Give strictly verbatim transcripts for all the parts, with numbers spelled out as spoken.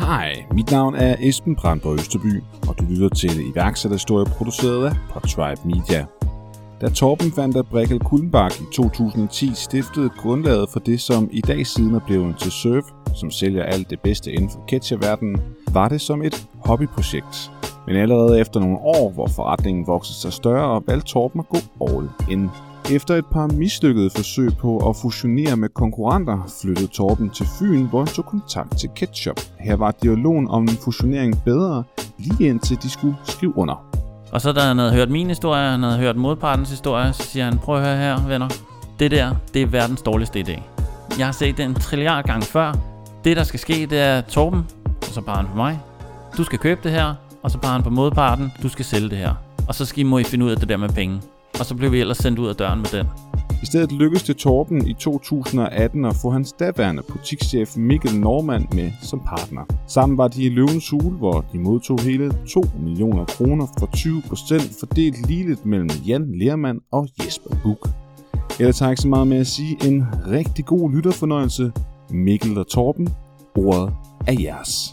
Hej, mit navn er Esben Brandborg Østerby, og du lytter til iværksætterhistorie produceret af Podtribe Media. Da Torben van der Bregel Kullenbach i to tusind og ti stiftede grundlaget for det, som i dag siden er blevet til Serve, som sælger alt det bedste inden for ketchup-verdenen, var det som et hobbyprojekt. Men allerede efter nogle år, hvor forretningen voksede sig større, valgte Torben at gå all in. Efter et par mislykkede forsøg på at fusionere med konkurrenter, flyttede Torben til Fyn, hvor han tog kontakt til Ketchup. Her var dialogen om en fusionering bedre, lige indtil de skulle skrive under. Og så da han havde hørt min historie, han havde hørt modpartens historie, så siger han, prøv at høre her, venner. Det der, det er verdens dårligste idé. Jeg har set det en trilliard gang før. Det der skal ske, det er Torben, og så bare han på mig. Du skal købe det her, og så bare han på modparten. Du skal sælge det her. Og så skal I må I finde ud af det der med penge. Og så blev vi ellers sendt ud af døren med den. I stedet lykkedes det Torben i to tusind og atten at få hans daværende butikschef Mikkel Normand med som partner. Sammen var de i Løvens Hule, hvor de modtog hele to millioner kroner for tyve procent fordelt ligeligt mellem Jan Lermand og Jesper Buch. Ellers tager ikke så meget med at sige en rigtig god lytterfornøjelse. Mikkel og Torben, ordet er jeres.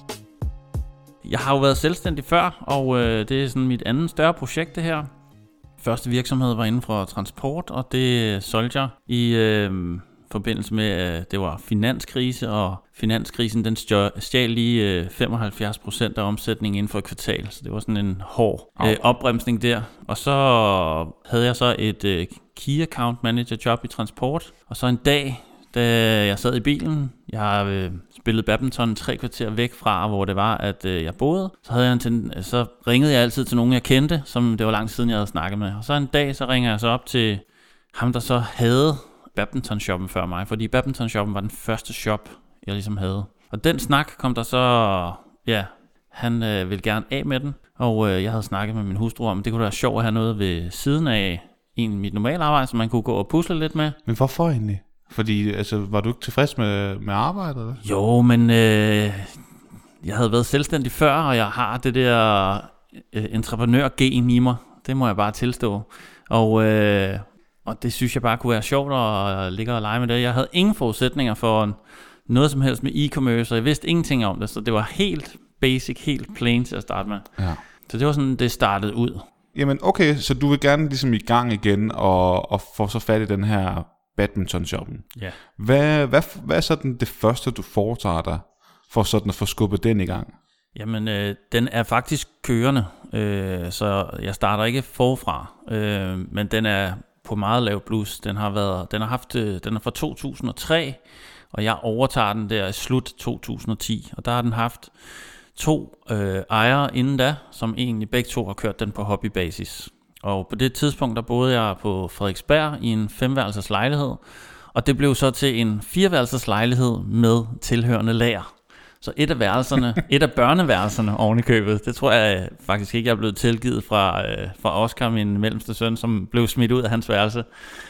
Jeg har jo været selvstændig før, og øh, det er sådan mit andet større projekt det her. Første virksomhed var inden for transport, og det solgte jeg i øh, forbindelse med, at øh, det var finanskrise, og finanskrisen den stjal lige øh, femoghalvfjerds procent af omsætningen inden for et kvartal. Så det var sådan en hård øh, opbremsning der. Og så havde jeg så et øh, Key Account Manager job i transport, og så en dag, da jeg sad i bilen, jeg har øh, spillet badminton tre kvarter væk fra, hvor det var, at øh, jeg boede. Så, havde jeg en ten- så ringede jeg altid til nogen, jeg kendte, som det var lang tid siden, jeg havde snakket med. Og så en dag, så ringer jeg så op til ham, der så havde badminton-shoppen før mig. Fordi badminton-shoppen var den første shop, jeg ligesom havde. Og den snak kom der så, ja, han øh, ville gerne af med den. Og øh, jeg havde snakket med min hustru om, det kunne være sjovt at have noget ved siden af en mit normale arbejde, så man kunne gå og pusle lidt med. Men hvorfor egentlig? Fordi, altså, var du ikke tilfreds med, med arbejdet? Eller? Jo, men øh, jeg havde været selvstændig før, og jeg har det der øh, entreprenør-gen i mig. Det må jeg bare tilstå. Og, øh, og det synes jeg bare kunne være sjovt at ligge og lege med det. Jeg havde ingen forudsætninger for noget som helst med e-commerce, og jeg vidste ingenting om det, så det var helt basic, helt plain til at starte med. Ja. Så det var sådan, det startede ud. Jamen okay, så du vil gerne ligesom i gang igen og, og få så fat i den her badminton-shoppen. Ja. Hvad, hvad, hvad er sådan det første, du foretager dig, for sådan at få skubbet den i gang? Jamen, øh, den er faktisk kørende, øh, så jeg starter ikke forfra, øh, men den er på meget lav blus. Den har været, den har haft, øh, den er fra to tusind og tre, og jeg overtager den der i slut to tusind og ti, og der har den haft to øh, ejere inden da, som egentlig begge to har kørt den på hobbybasis. Og på det tidspunkt, der boede jeg på Frederiksberg i en femværelses lejlighed, og det blev så til en fireværelses lejlighed med tilhørende lager. Så et af værelserne, et af børneværelserne oven i købet, det tror jeg faktisk ikke, jeg er blevet tilgivet fra, øh, fra Oscar, min mellemste søn, som blev smidt ud af hans værelse.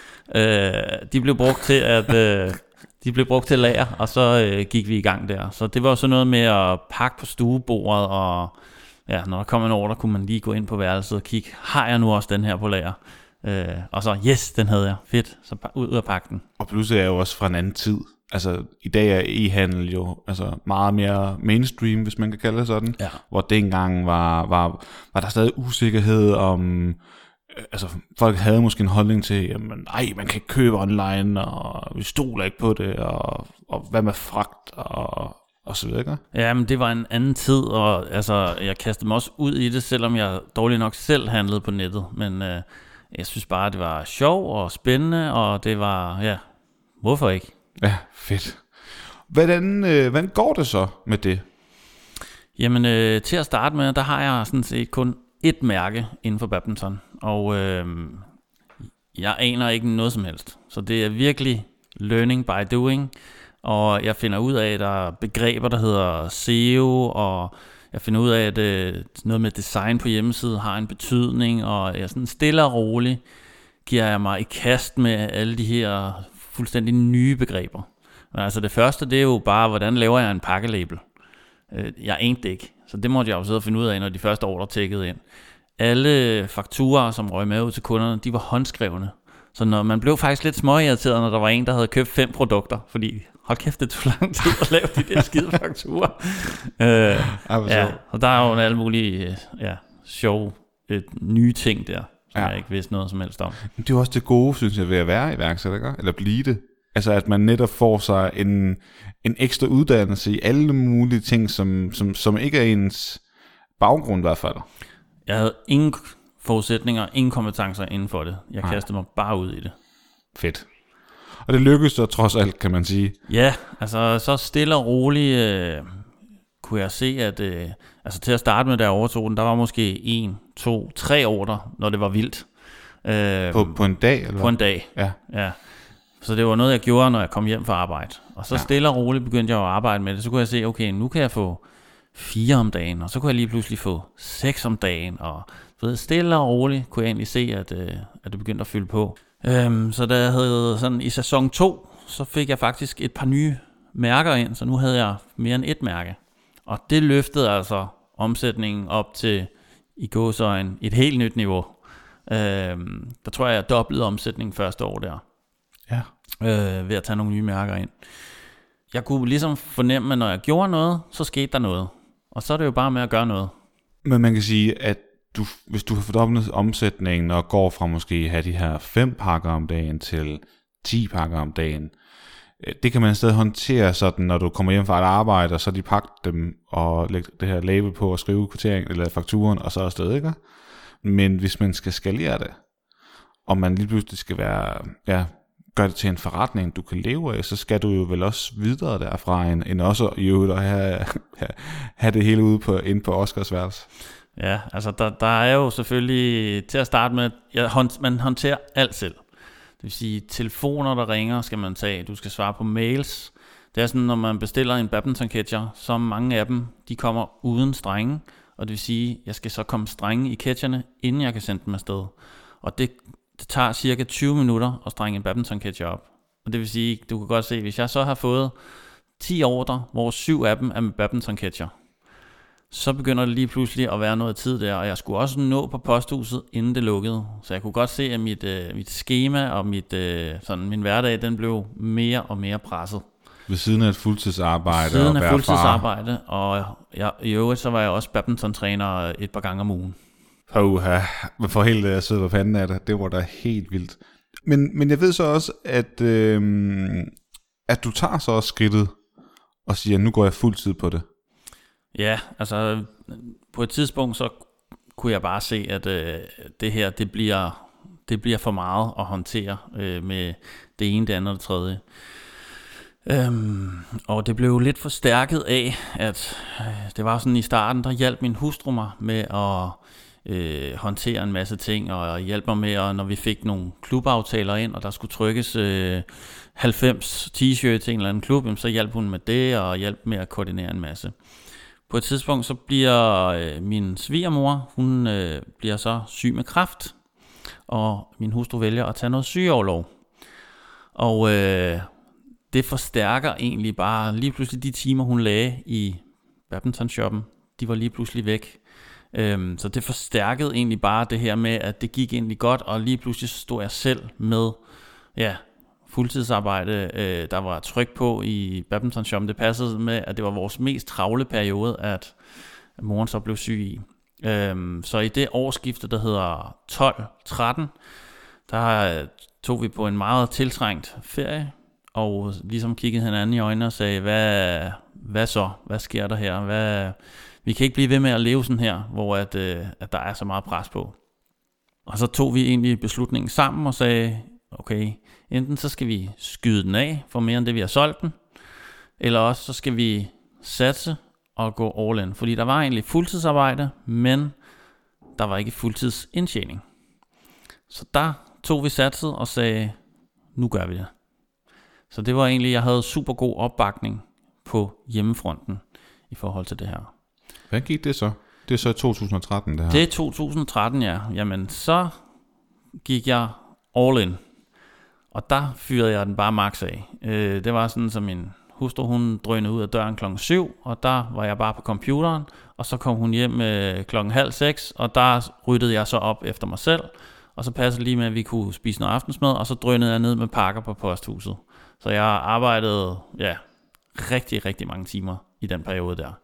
Øh, de blev brugt til at... Øh, De blev brugt til lager, og så øh, gik vi i gang der. Så det var så noget med at pakke på stuebordet, og ja, når der kom en ordre, kunne man lige gå ind på værelset og kigge, har jeg nu også den her på lager? Øh, og så, yes, den havde jeg. Fedt, så ud af pakke den. Og pludselig er jeg jo også fra en anden tid. Altså, i dag er e-handel jo altså, meget mere mainstream, hvis man kan kalde det sådan. Ja. Hvor dengang var, var, var der stadig usikkerhed om... Altså, folk havde måske en holdning til, jamen, nej, man kan ikke købe online, og vi stoler ikke på det, og, og hvad med fragt, og, og så videre, ikke? Ja, men det var en anden tid, og altså, jeg kastede mig også ud i det, selvom jeg dårligt nok selv handlede på nettet, men øh, jeg synes bare, det var sjov og spændende, og det var, ja, hvorfor ikke? Ja, fedt. Hvordan, øh, hvordan går det så med det? Jamen, øh, til at starte med, der har jeg sådan set kun et mærke inden for badminton, og øh, jeg aner ikke noget som helst. Så det er virkelig learning by doing, og jeg finder ud af, at der er begreber, der hedder S E O, og jeg finder ud af, at øh, noget med design på hjemmesiden har en betydning, og jeg sådan stille og roligt giver jeg mig i kast med alle de her fuldstændig nye begreber. Men altså det første, det er jo bare, hvordan laver jeg en pakkelabel? Jeg anede det ikke, så det måtte jeg jo sidde og finde ud af, når de første ordre tækkede ind. Alle fakturer, som røg med ud til kunderne, de var håndskrevne. Så når man blev faktisk lidt småirriteret, når der var en, der havde købt fem produkter, fordi hold kæft, det tog lang tid at lave de der skide fakturer. øh, ja, og der er jo alle mulige ja, sjove øh, nye ting der, som ja. jeg ikke vidste noget som helst om. Det er jo også det gode, synes jeg, ved at være iværksætter, ikke? Eller blive det. Altså at man netop får sig en, en ekstra uddannelse i alle mulige ting, som, som, som ikke er ens baggrund i hvert fald. Jeg havde ingen forudsætninger, ingen kompetencer inden for det. Jeg Nej. kastede mig bare ud i det. Fedt. Og det lykkedes så trods alt, kan man sige. Ja, altså så stille og roligt øh, kunne jeg se, at øh, altså til at starte med, da jeg overtog den, der var måske en, to, tre ordrer, når det var vildt. Øh, på, på en dag? Eller? På en dag, ja. ja. Så det var noget, jeg gjorde, når jeg kom hjem fra arbejde. Og så ja. stille og roligt begyndte jeg at arbejde med det. Så kunne jeg se, okay, nu kan jeg få fire om dagen, og så kunne jeg lige pludselig få seks om dagen. Og så stille og roligt kunne jeg egentlig se, at, øh, at det begyndte at fylde på. Øhm, så da jeg havde sådan i sæson to, så fik jeg faktisk et par nye mærker ind, så nu havde jeg mere end et mærke. Og det løftede altså omsætningen op til, i gåseøjne, et helt nyt niveau. Øhm, der tror jeg, jeg doblede omsætningen første år der. Ja. Øh, ved at tage nogle nye mærker ind. Jeg kunne ligesom fornemme, at når jeg gjorde noget, så skete der noget. Og så er det jo bare med at gøre noget. Men man kan sige, at du, hvis du har fordoblet omsætningen og går fra måske at have de her fem pakker om dagen til ti pakker om dagen, det kan man stadig håndtere sådan, når du kommer hjem fra et arbejde, og så de pakker dem og lægger det her label på og skrive kvittering eller fakturen, og så er stadig, ikke? Men hvis man skal skalere det, og man lige pludselig skal være, ja, gøre det til en forretning, du kan leve af, så skal du jo vel også videre derfra, end, end også i øvrigt at have, have det hele ude på, inde på Oscars værelse. Ja, altså der, der er jo selvfølgelig, til at starte med, ja, hånd, man håndterer alt selv. Det vil sige, telefoner, der ringer, skal man tage. Du skal svare på mails. Det er sådan, når man bestiller en badminton-catcher, så mange af dem, de kommer uden strenge. Og det vil sige, jeg skal så komme strenge i catcherne, inden jeg kan sende dem afsted. Og det, det tager cirka tyve minutter at strenge en badminton-catcher op. Og det vil sige, du kan godt se, hvis jeg så har fået ti ordre, hvor syv af dem er med badminton-catcher, så begynder det lige pludselig at være noget tid der, og jeg skulle også nå på posthuset, inden det lukkede. Så jeg kunne godt se, at mit, øh, mit schema og mit, øh, sådan, min hverdag, den blev mere og mere presset. Ved siden af et fuldtidsarbejde? Ved siden af fuldtidsarbejde, og jeg, i øvrigt så var jeg også badminton-træner et par gange om ugen. Uha, man får helt at sidde på panden af det. Det var da helt vildt. Men, men jeg ved så også, at, øh, at du tager så også skridtet og siger, nu går jeg fuldtid på det. Ja, altså på et tidspunkt så kunne jeg bare se, at øh, det her, det bliver, det bliver for meget at håndtere øh, med det ene, det andet og det tredje. Øhm, og det blev lidt forstærket af, at øh, det var sådan i starten, der hjalp min hustru mig med at øh, håndtere en masse ting, og hjalp mig med, at når vi fik nogle klubaftaler ind, og der skulle trykkes øh, halvfems t-shirts til en eller anden klub, så hjalp hun med det, og hjalp med at koordinere en masse. På et tidspunkt så bliver øh, min svigermor, hun øh, bliver så syg med kræft, og min hustru vælger at tage noget sygeorlov. Og øh, det forstærker egentlig bare lige pludselig de timer, hun lagde i badminton-shoppen, de var lige pludselig væk. Øhm, så det forstærkede egentlig bare det her med, at det gik egentlig godt, og lige pludselig stod jeg selv med, ja, fuldtidsarbejde, øh, der var tryk på i badminton-shoppen. Det passede med, at det var vores mest travle periode, at moren så blev syg i. Øhm, så i det årsskifte, der hedder tolv tretten, der tog vi på en meget tiltrængt ferie, og ligesom kiggede hinanden i øjnene og sagde, hvad, hvad så? Hvad sker der her? Hvad, vi kan ikke blive ved med at leve sådan her, hvor at, øh, at der er så meget pres på. Og så tog vi egentlig beslutningen sammen og sagde, okay, enten så skal vi skyde den af for mere end det, vi har solgt den, eller også så skal vi satse og gå all in. Fordi der var egentlig fuldtidsarbejde, men der var ikke fuldtidsindtjening. Så der tog vi satset og sagde, nu gør vi det. Så det var egentlig, jeg havde super god opbakning på hjemmefronten i forhold til det her. Hvad gik det så? Det er så i to tusind og tretten det her. Det er to tusind og tretten, ja. Jamen, så gik jeg all in. Og der fyrede jeg den bare max af. Øh, det var sådan, som min hustru, hun drønede ud af døren klokken syv, og der var jeg bare på computeren, og så kom hun hjem øh, klokken halv seks, og der ryddede jeg så op efter mig selv, og så passede det lige med, at vi kunne spise noget aftensmad, og så drønede jeg ned med pakker på posthuset. Så jeg arbejdede, ja, rigtig, rigtig mange timer i den periode der.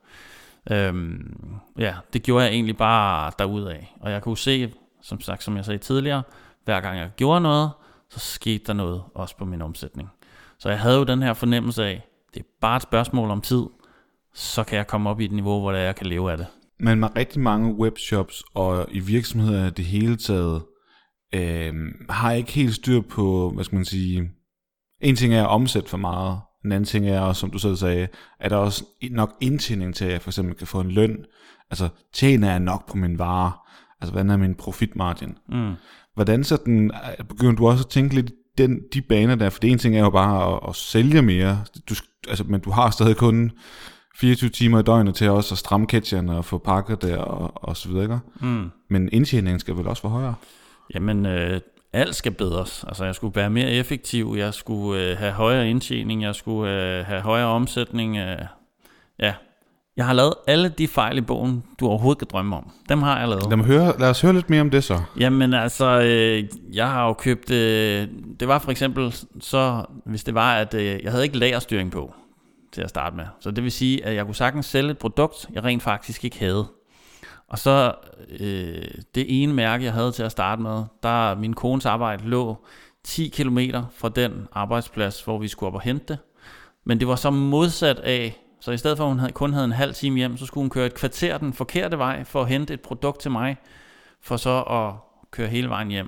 Øhm, ja, det gjorde jeg egentlig bare derudad. Og jeg kunne se, som sagt, som jeg sagde tidligere, hver gang jeg gjorde noget, så skete der noget også på min omsætning. Så jeg havde jo den her fornemmelse af, det er bare et spørgsmål om tid, så kan jeg komme op i et niveau, hvor jeg kan leve af det. Men med rigtig mange webshops og i virksomheder det hele taget, øh, har ikke helt styr på, hvad skal man sige, en ting er at omsætte for meget, en anden ting er også, som du selv sagde, er der også nok indtjening til, at jeg for eksempel kan få en løn, altså tjener jeg nok på min vare, altså hvordan er min profitmargin. Mm. Hvordan sådan, begynder du også at tænke lidt den, de baner der, for det ene ting er jo bare at, at sælge mere, du, altså, men du har stadig kun fireogtyve timer i døgnet til også at stramme catcherne og få pakket der og, og så videre, ikke? Mm. Men indtjeningen skal vel også være højere? Jamen, øh, alt skal bedres. Altså, jeg skulle være mere effektiv, jeg skulle øh, have højere indtjening, jeg skulle øh, have højere omsætning. Øh, ja, jeg har lavet alle de fejl i bogen, du overhovedet kan drømme om. Dem har jeg lavet. Lad, mig høre, lad os høre lidt mere om det så. Jamen altså, øh, jeg har jo købt, øh, det var for eksempel så, hvis det var, at øh, jeg havde ikke lagerstyring på til at starte med. Så det vil sige, at jeg kunne sagtens sælge et produkt, jeg rent faktisk ikke havde. Og så øh, det ene mærke, jeg havde til at starte med, der min kones arbejde lå ti kilometer fra den arbejdsplads, hvor vi skulle op og hente det. Men det var så modsat af, så i stedet for at hun havde, kun havde en halv time hjem, så skulle hun køre et kvarter den forkerte vej for at hente et produkt til mig, for så at køre hele vejen hjem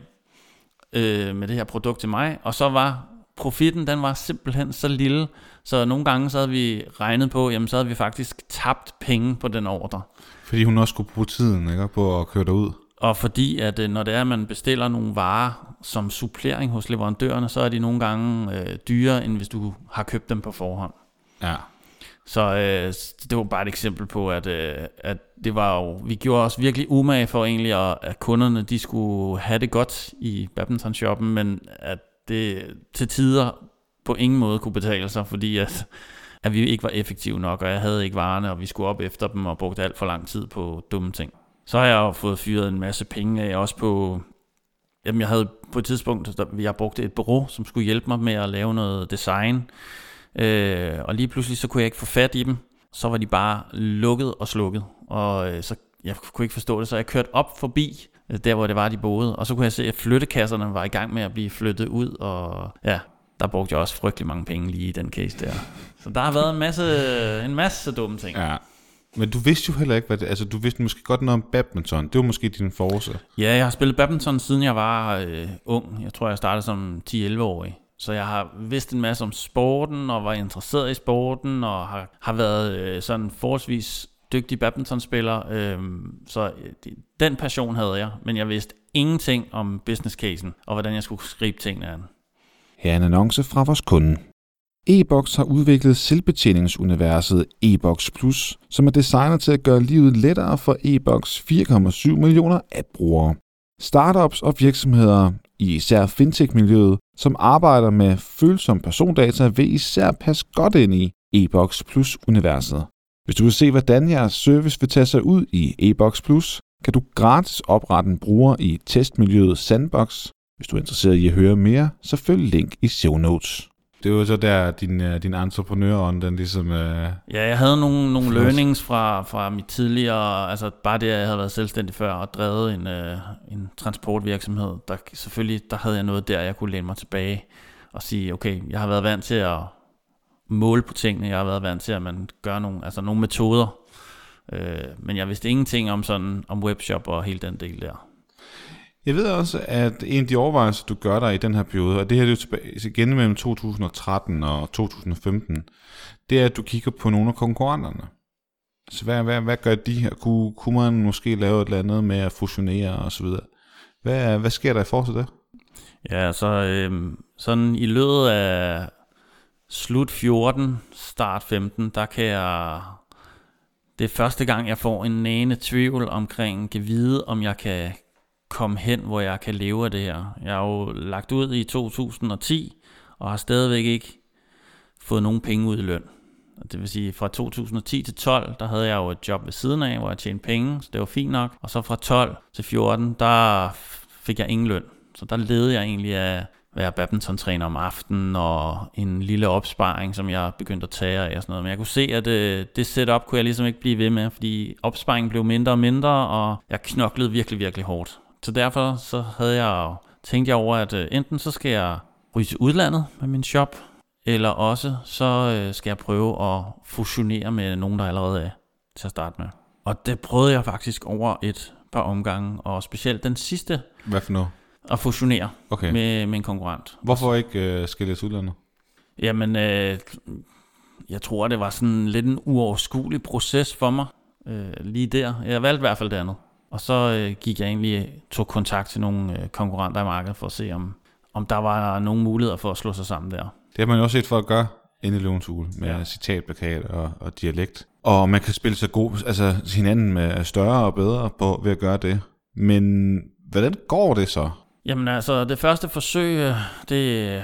øh, med det her produkt til mig. Og så var profitten, den var simpelthen så lille, så nogle gange så havde vi regnet på, jamen så havde vi faktisk tabt penge på den ordre. Fordi hun også skulle bruge tiden, ikke, på at køre derud. Og fordi at når det er, at man bestiller nogle varer som supplering hos leverandørerne, så er de nogle gange øh, dyrere, end hvis du har købt dem på forhånd. Ja. Så øh, det var bare et eksempel på, at, øh, at det var jo, vi gjorde os virkelig umage for egentlig, at, at kunderne de skulle have det godt i badminton-shoppen, men at det til tider på ingen måde kunne betale sig, fordi at, at vi ikke var effektive nok, og jeg havde ikke varerne, og vi skulle op efter dem og brugte alt for lang tid på dumme ting. Så har jeg jo fået fyret en masse penge af, også på, jamen jeg havde på et tidspunkt, der jeg brugte et bureau, som skulle hjælpe mig med at lave noget design, øh, og lige pludselig så kunne jeg ikke få fat i dem, så var de bare lukket og slukket, og øh, så jeg kunne ikke forstå det, så jeg kørte op forbi, der hvor det var, de boede, og så kunne jeg se, at flyttekasserne var i gang med at blive flyttet ud, og ja, der brugte jeg også frygtelig mange penge lige i den case der. Så der har været en masse, en masse dumme ting. Ja. Men du vidste jo heller ikke, hvad det, altså du vidste måske godt noget om badminton. Det var måske din force. Ja, jeg har spillet badminton siden jeg var øh, ung. Jeg tror, jeg startede som ti elleve årig. Så jeg har vidst en masse om sporten, og var interesseret i sporten, og har, har været øh, sådan forholdsvis dygtig badmintonspiller. Øh, så øh, den passion havde jeg, men jeg vidste ingenting om business casen, og hvordan jeg skulle skrive tingene an. Her er en annonce fra vores kunde. E-Boks har udviklet selvbetjeningsuniverset E-Boks Plus, som er designet til at gøre livet lettere for E-Boks fire komma syv millioner app-brugere. Startups og virksomheder i især fintech-miljøet, som arbejder med følsom persondata, vil især passe godt ind i E-Boks Plus-universet. Hvis du vil se, hvordan jeres service vil tage sig ud i E-Boks Plus, kan du gratis oprette en bruger i testmiljøet Sandbox. Hvis du er interesseret i at høre mere, så følg link i show notes. Det var så der, din, din entreprenørånd, den ligesom... Øh... Ja, jeg havde nogle, nogle learnings fra, fra mit tidligere... Altså bare det, at jeg havde været selvstændig før og drevet en, øh, en transportvirksomhed. Der, selvfølgelig, der havde jeg noget der, jeg kunne læne mig tilbage og sige, okay, jeg har været vant til at måle på tingene. Jeg har været vant til, at man gør nogle, altså nogle metoder. Øh, men jeg vidste ingenting om, sådan, om webshop og hele den del der. Jeg ved også, at en af de overvejelser, du gør dig i den her periode, og det her er jo tilbage, igen mellem to tusind og tretten og to tusind og femten, det er, at du kigger på nogle af konkurrenterne. Så hvad, hvad, hvad gør de her? Kunne, kunne man måske lave et eller andet med at fusionere og så videre? Hvad, hvad sker der i forhold til det? Ja, så øh, sådan i løbet af slut fjorten, start femten, der kan jeg... Det er første gang, jeg får en næne tvivl omkring, kan vide, om jeg kan komme hen, hvor jeg kan leve af det her. Jeg har jo lagt ud i to tusind og ti, og har stadigvæk ikke fået nogen penge ud i løn. Det vil sige, fra to tusind og ti til tolv, der havde jeg jo et job ved siden af, hvor jeg tjente penge, så det var fint nok. Og så fra tolv til fjorten, der fik jeg ingen løn. Så der levede jeg egentlig af at være badmintontræner om aftenen, og en lille opsparing, som jeg begyndte at tage af og sådan noget. Men jeg kunne se, at øh, det setup kunne jeg ligesom ikke blive ved med, fordi opsparingen blev mindre og mindre, og jeg knoklede virkelig, virkelig hårdt. Så derfor så havde jeg tænkt jeg over, at øh, enten så skal jeg ryge til udlandet med min shop, eller også så øh, skal jeg prøve at fusionere med nogen, der allerede er til at starte med. Og det prøvede jeg faktisk over et par omgange, og specielt den sidste. Hvad for noget? At fusionere okay. med, med en konkurrent. Hvorfor ikke øh, skille til udlandet? Jamen, øh, jeg tror, det var sådan lidt en uoverskuelig proces for mig, øh, lige der. Jeg valgte i hvert fald det andet. Og så øh, gik jeg egentlig, tog kontakt til nogle øh, konkurrenter i markedet, for at se, om, om der var nogle muligheder for at slå sig sammen der. Det har man jo også set folk gøre inde i Løvens Hule, med ja. citatplakat og, og dialekt. Og man kan spille sig god, altså hinanden med større og bedre på ved at gøre det. Men hvordan går det så? Jamen altså, det første forsøg, det,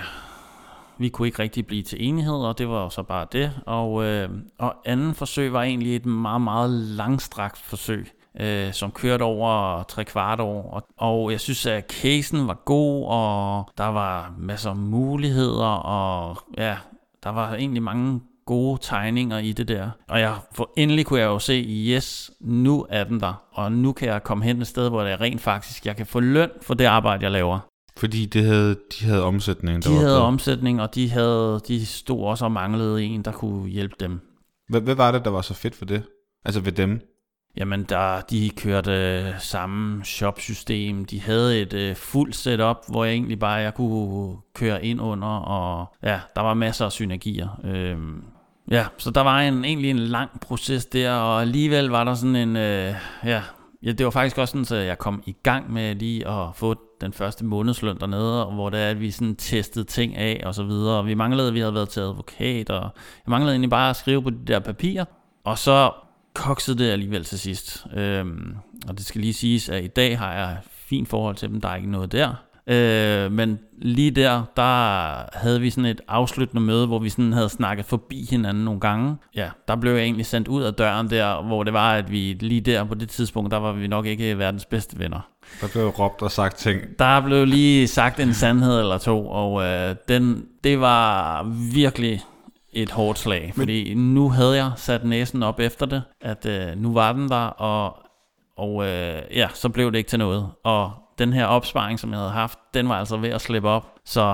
vi kunne ikke rigtig blive til enighed, og det var så bare det. Og, øh, og anden forsøg var egentlig et meget, meget langstrakt forsøg, øh, som kørte over tre kvart år. Og, og jeg synes, at casen var god, og der var masser af muligheder, og ja, der var egentlig mange gode tegninger i det der. Og jeg, for endelig kunne jeg jo se, yes, nu er den der. Og nu kan jeg komme hen et sted, hvor det er rent faktisk, jeg kan få løn for det arbejde, jeg laver. Fordi det havde, de havde omsætning? Der de var havde på. omsætning, og de, havde, de stod også og manglede en, der kunne hjælpe dem. Hvad, hvad var det, der var så fedt for det? Altså ved dem? Jamen, der, de kørte øh, samme shopsystem. De havde et øh, fuldt setup, hvor jeg egentlig bare jeg kunne køre ind under, og ja, der var masser af synergier. Øhm, ja, så der var en, egentlig en lang proces der, og alligevel var der sådan en, øh, ja, ja, det var faktisk også sådan, at jeg kom i gang med lige at få den første månedsløn dernede, hvor det er, at vi sådan testede ting af og så videre. Og vi manglede, vi havde været til advokat, og jeg manglede egentlig bare at skrive på de der papirer, og så koksede det alligevel til sidst. Øhm, og det skal lige siges, at i dag har jeg fint forhold til dem, der er ikke noget der. Øh, men lige der, der havde vi sådan et afsluttende møde, hvor vi sådan havde snakket forbi hinanden nogle gange. Ja, der blev jeg egentlig sendt ud af døren der, hvor det var, at vi lige der på det tidspunkt, der var vi nok ikke verdens bedste venner. Der blev råbt og sagt ting. Der blev lige sagt en sandhed eller to, og øh, den, det var virkelig et hårdt slag, fordi Men... nu havde jeg sat næsen op efter det, at øh, nu var den der, og, og øh, ja, så blev det ikke til noget. Og den her opsparing, som jeg havde haft, den var altså ved at slippe op, så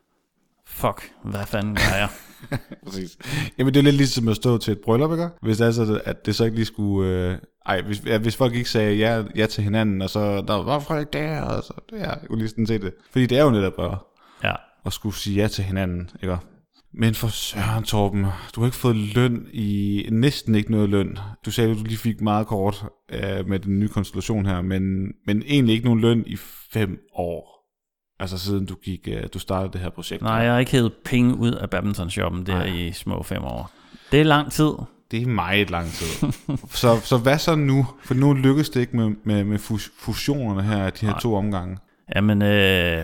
fuck, hvad fanden gør jeg? Præcis. Jamen det er lidt ligesom at stå til et bryllup, ikke? Hvis det er så, at det så ikke lige skulle... Øh... Ej, hvis, ja, hvis folk ikke sagde ja, ja til hinanden, og så, der var Frederik der, og så, ja, jeg kunne lige sådan se det. Fordi det er jo netop bare ja. at skulle sige ja til hinanden, ikke? Men for søren, Torben, du har ikke fået løn i, næsten ikke noget løn. Du sagde, at du lige fik meget kort øh, med den nye konstellation her, men, men egentlig ikke nogen løn i fem år. Altså siden du gik, øh, du startede det her projekt. Nej, jeg har ikke hævet penge ud af badmintonshoppen der Nej. i små fem år. Det er lang tid. Det er meget lang tid. så, så hvad så nu? For nu lykkes det ikke med, med, med fusionerne her, de her Nej. to omgange. Jamen, øh,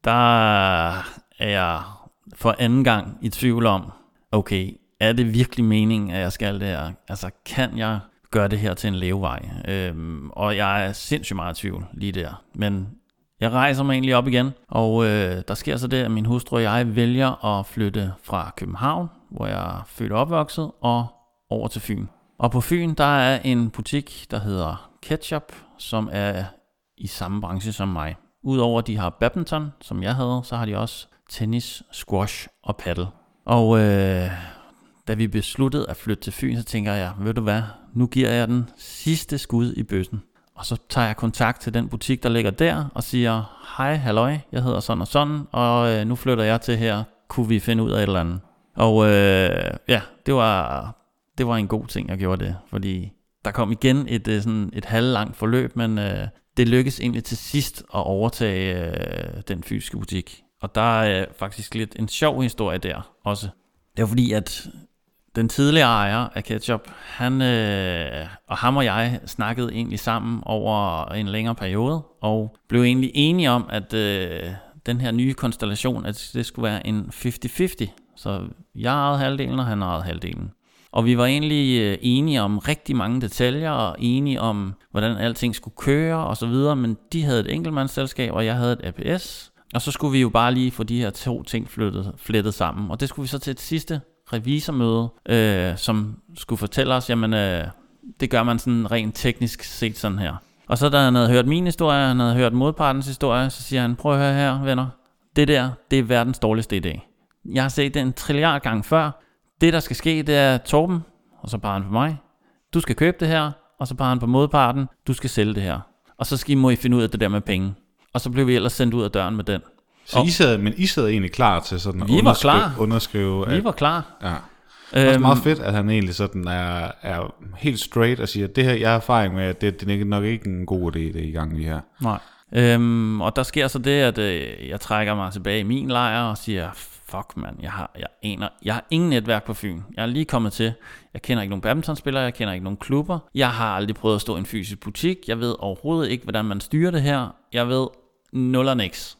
der er jeg for anden gang i tvivl om, okay, er det virkelig meningen, at jeg skal det her? Altså, kan jeg gøre det her til en levevej? Øhm, og jeg er sindssygt meget i tvivl lige der. Men jeg rejser mig egentlig op igen, og øh, der sker så det, at min hustru og jeg vælger at flytte fra København, hvor jeg er født og opvokset, og over til Fyn. Og på Fyn, der er en butik, der hedder Ketchup, som er i samme branche som mig. Udover at de har badminton, som jeg havde, så har de også tennis, squash og paddle. Og øh, da vi besluttede at flytte til Fyn, så tænker jeg, ved du hvad, nu giver jeg den sidste skud i bøssen. Og så tager jeg kontakt til den butik, der ligger der, og siger, hej, halløj, jeg hedder sådan og sådan, og øh, nu flytter jeg til her, kunne vi finde ud af et eller andet? Og øh, ja, det var, det var en god ting, jeg gjorde det, fordi der kom igen et, sådan et halvlangt forløb, men øh, det lykkedes egentlig til sidst at overtage øh, den fysiske butik. Og der er faktisk lidt en sjov historie der også. Det var fordi, at den tidligere ejer af Ketchup, han øh, og ham og jeg snakkede egentlig sammen over en længere periode, og blev egentlig enige om, at øh, den her nye konstellation, at det skulle være en halvtreds halvtreds. Så jeg ejede halvdelen, og han ejede halvdelen. Og vi var egentlig øh, enige om rigtig mange detaljer, og enige om, hvordan alting skulle køre og så videre, men de havde et enkeltmandsselskab, og jeg havde et A P S. Og så skulle vi jo bare lige få de her to ting flettet, flettet sammen. Og det skulle vi så til et sidste revisormøde, øh, som skulle fortælle os, jamen øh, det gør man sådan rent teknisk set sådan her. Og så da han havde hørt min historie, han havde hørt modpartens historie, så siger han, prøv at høre her, venner. Det der, det er verdens dårligste idé. Jeg har set det en trilliard gang før. Det der skal ske, det er Torben, og så peger han på mig. Du skal købe det her, og så peger han på modparten. Du skal sælge det her. Og så skal I, må I finde ud af det der med penge. Og så blev vi ellers sendt ud af døren med den. Så I sad, men I sad egentlig klar til sådan at vi underskrive, var klar. underskrive at, Vi var klar. Ja. Det er også meget fedt, at han egentlig sådan er, er helt straight og siger, at det her, jeg har erfaring med, at det, det er nok ikke en god idé, det er i gang lige her. Nej. Øhm, og der sker så det, at øh, jeg trækker mig tilbage i min lejr og siger, fuck mand, jeg har, jeg, aner, jeg har ingen netværk på Fyn. Jeg er lige kommet til. Jeg kender ikke nogen badmintonspillere, jeg kender ikke nogen klubber. Jeg har aldrig prøvet at stå i en fysisk butik. Jeg ved overhovedet ikke, hvordan man styrer det her. Jeg ved nul og niks.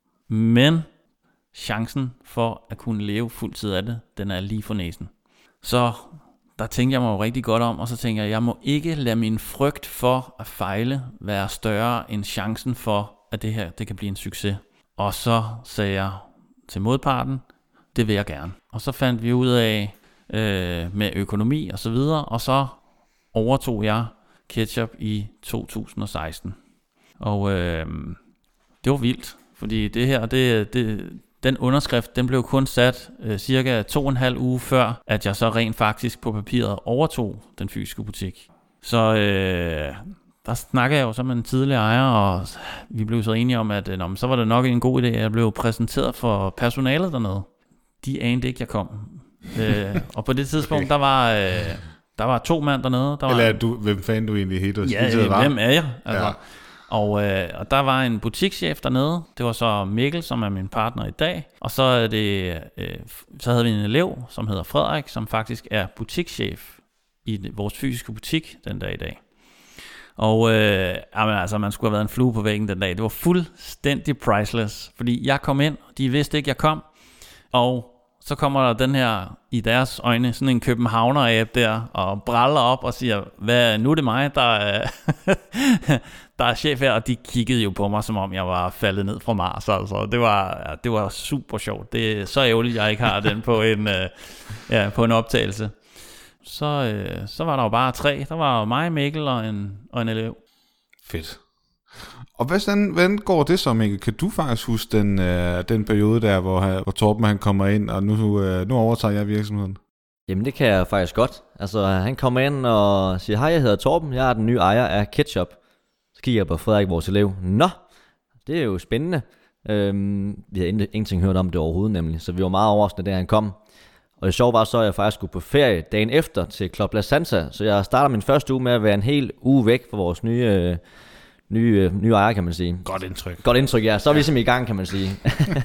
Men chancen for at kunne leve fuldtid af det, den er lige for næsen. Så der tænkte jeg mig jo rigtig godt om, og så tænkte jeg, jeg må ikke lade min frygt for at fejle være større end chancen for, at det her det kan blive en succes. Og så sagde jeg til modparten, det vil jeg gerne. Og så fandt vi ud af øh, med økonomi og så videre, og så overtog jeg Ketchup i to tusind og seksten. Og øh, det var vildt, fordi det her, det, det, den underskrift, den blev kun sat øh, cirka to og en halv uge før, at jeg så rent faktisk på papiret overtog den fysiske butik. Så øh, der snakkede jeg jo så med en tidligere ejer, og vi blev så enige om, at øh, nå, så var det nok en god idé, at jeg blev præsenteret for personalet dernede. De anede ikke, jeg kom. øh, og på det tidspunkt, okay. der var... Øh, Der var to mand dernede. Der var Eller du, hvem fanden du egentlig helt? Ja, hvem er jeg? Altså. Ja. Og, øh, og der var en butikschef dernede. Det var så Mikkel, som er min partner i dag. Og så, er det, øh, så havde vi en elev, som hedder Frederik, som faktisk er butikschef i vores fysiske butik den dag i dag. Og øh, jamen, altså, man skulle have været en flue på væggen den dag. Det var fuldstændig priceless. Fordi jeg kom ind, de vidste ikke, jeg kom. Og så kommer der den her, i deres øjne, sådan en københavner-app der, og braller op og siger, hvad, nu er det mig, der er, der er chef her, og de kiggede jo på mig, som om jeg var faldet ned fra Mars, altså. Det var, ja, det var super sjovt. Det er så ærgerligt, jeg ikke har den på en, ja, på en optagelse. Så, øh, så var der jo bare tre. Der var jo mig, Mikkel og en, og en elev. Fedt. Og hvordan, hvordan går det så, Mikkel? Kan du faktisk huske den, øh, den periode der, hvor, hvor Torben han kommer ind, og nu, øh, nu overtager jeg virksomheden? Jamen det kan jeg faktisk godt. Altså han kommer ind og siger, hej, jeg hedder Torben, jeg er den nye ejer af Ketchup. Så kigger jeg på Frederik, vores elev. Nå, det er jo spændende. Øhm, vi havde ingenting hørt om det overhovedet nemlig, så vi var meget overraskende, da han kom. Og det sjove var så, at jeg faktisk skulle på ferie dagen efter til Club La Santa, så jeg starter min første uge med at være en hel uge væk fra vores nye... Øh, Nye, nye ejer, kan man sige. Godt indtryk. Godt indtryk, ja. Så er vi simpelthen i gang, kan man sige.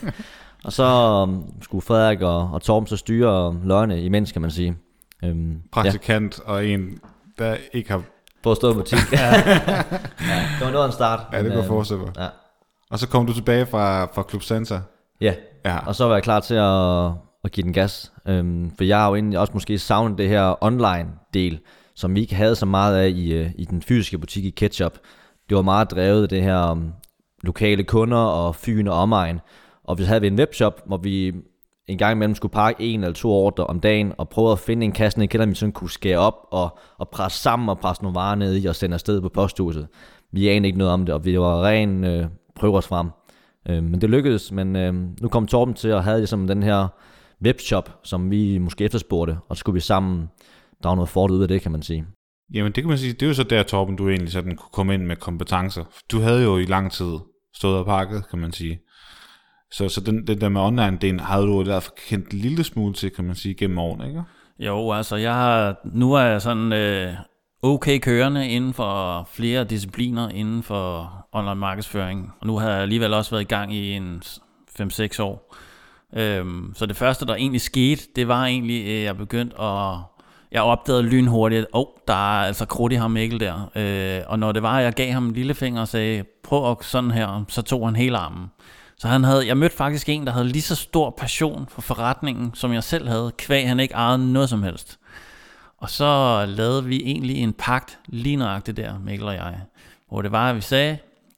Og så um, skulle Frederik og, og Torben så styre løgene imens, kan man sige. Um, Praktikant ja. Og en, der ikke har... På at stå i butik. ja. Ja, det var noget af en start. Ja, det kunne forestille mig. Ja. Og så kom du tilbage fra, fra Club Santa. Ja. ja, og så var jeg klar til at, at give den gas. Um, for jeg har jo egentlig også måske savnet det her online-del, som vi ikke havde så meget af i, i den fysiske butik i Ketchup. Det var meget drevet det her um, lokale kunder og Fyn og omegn. Og vi havde vi en webshop, hvor vi en gang imellem skulle pakke en eller to ordre om dagen og prøve at finde en kasse, der vi sådan kunne skære op og, og presse sammen og presse nogle varer ned i og sende afsted på posthuset. Vi anede ikke noget om det, og vi var ren øh, prøve os frem. Øh, men det lykkedes, men øh, nu kom Torben til at have ligesom den her webshop, som vi måske efterspurgte, og så skulle vi sammen drage noget fordel ud af det, kan man sige. Jamen det kan man sige, det er jo så der, Torben, du egentlig sådan kunne komme ind med kompetencer. Du havde jo i lang tid stået og pakket, kan man sige. Så, så den, den der med online-delen havde du i hvert fald kendt en lille smule til, kan man sige, gennem årene, ikke? Jo, altså jeg har, nu er jeg sådan øh, okay kørende inden for flere discipliner inden for online markedsføring. Og nu har jeg alligevel også været i gang i en fem seks år. Øhm, så det første, der egentlig skete, det var egentlig, at jeg begyndte at... Jeg opdagede lynhurtigt, at oh, der er altså krudt i ham Mikkel der. Øh, og når det var, at jeg gav ham en lillefinger og sagde, prøv at sådan her, så tog han hele armen. Så han havde, jeg mødte faktisk en, der havde lige så stor passion for forretningen, som jeg selv havde, kvæg han ikke ejede noget som helst. Og så lavede vi egentlig en pagt lige nøjagtigt der, Mikkel og jeg, hvor det var, at vi sagde,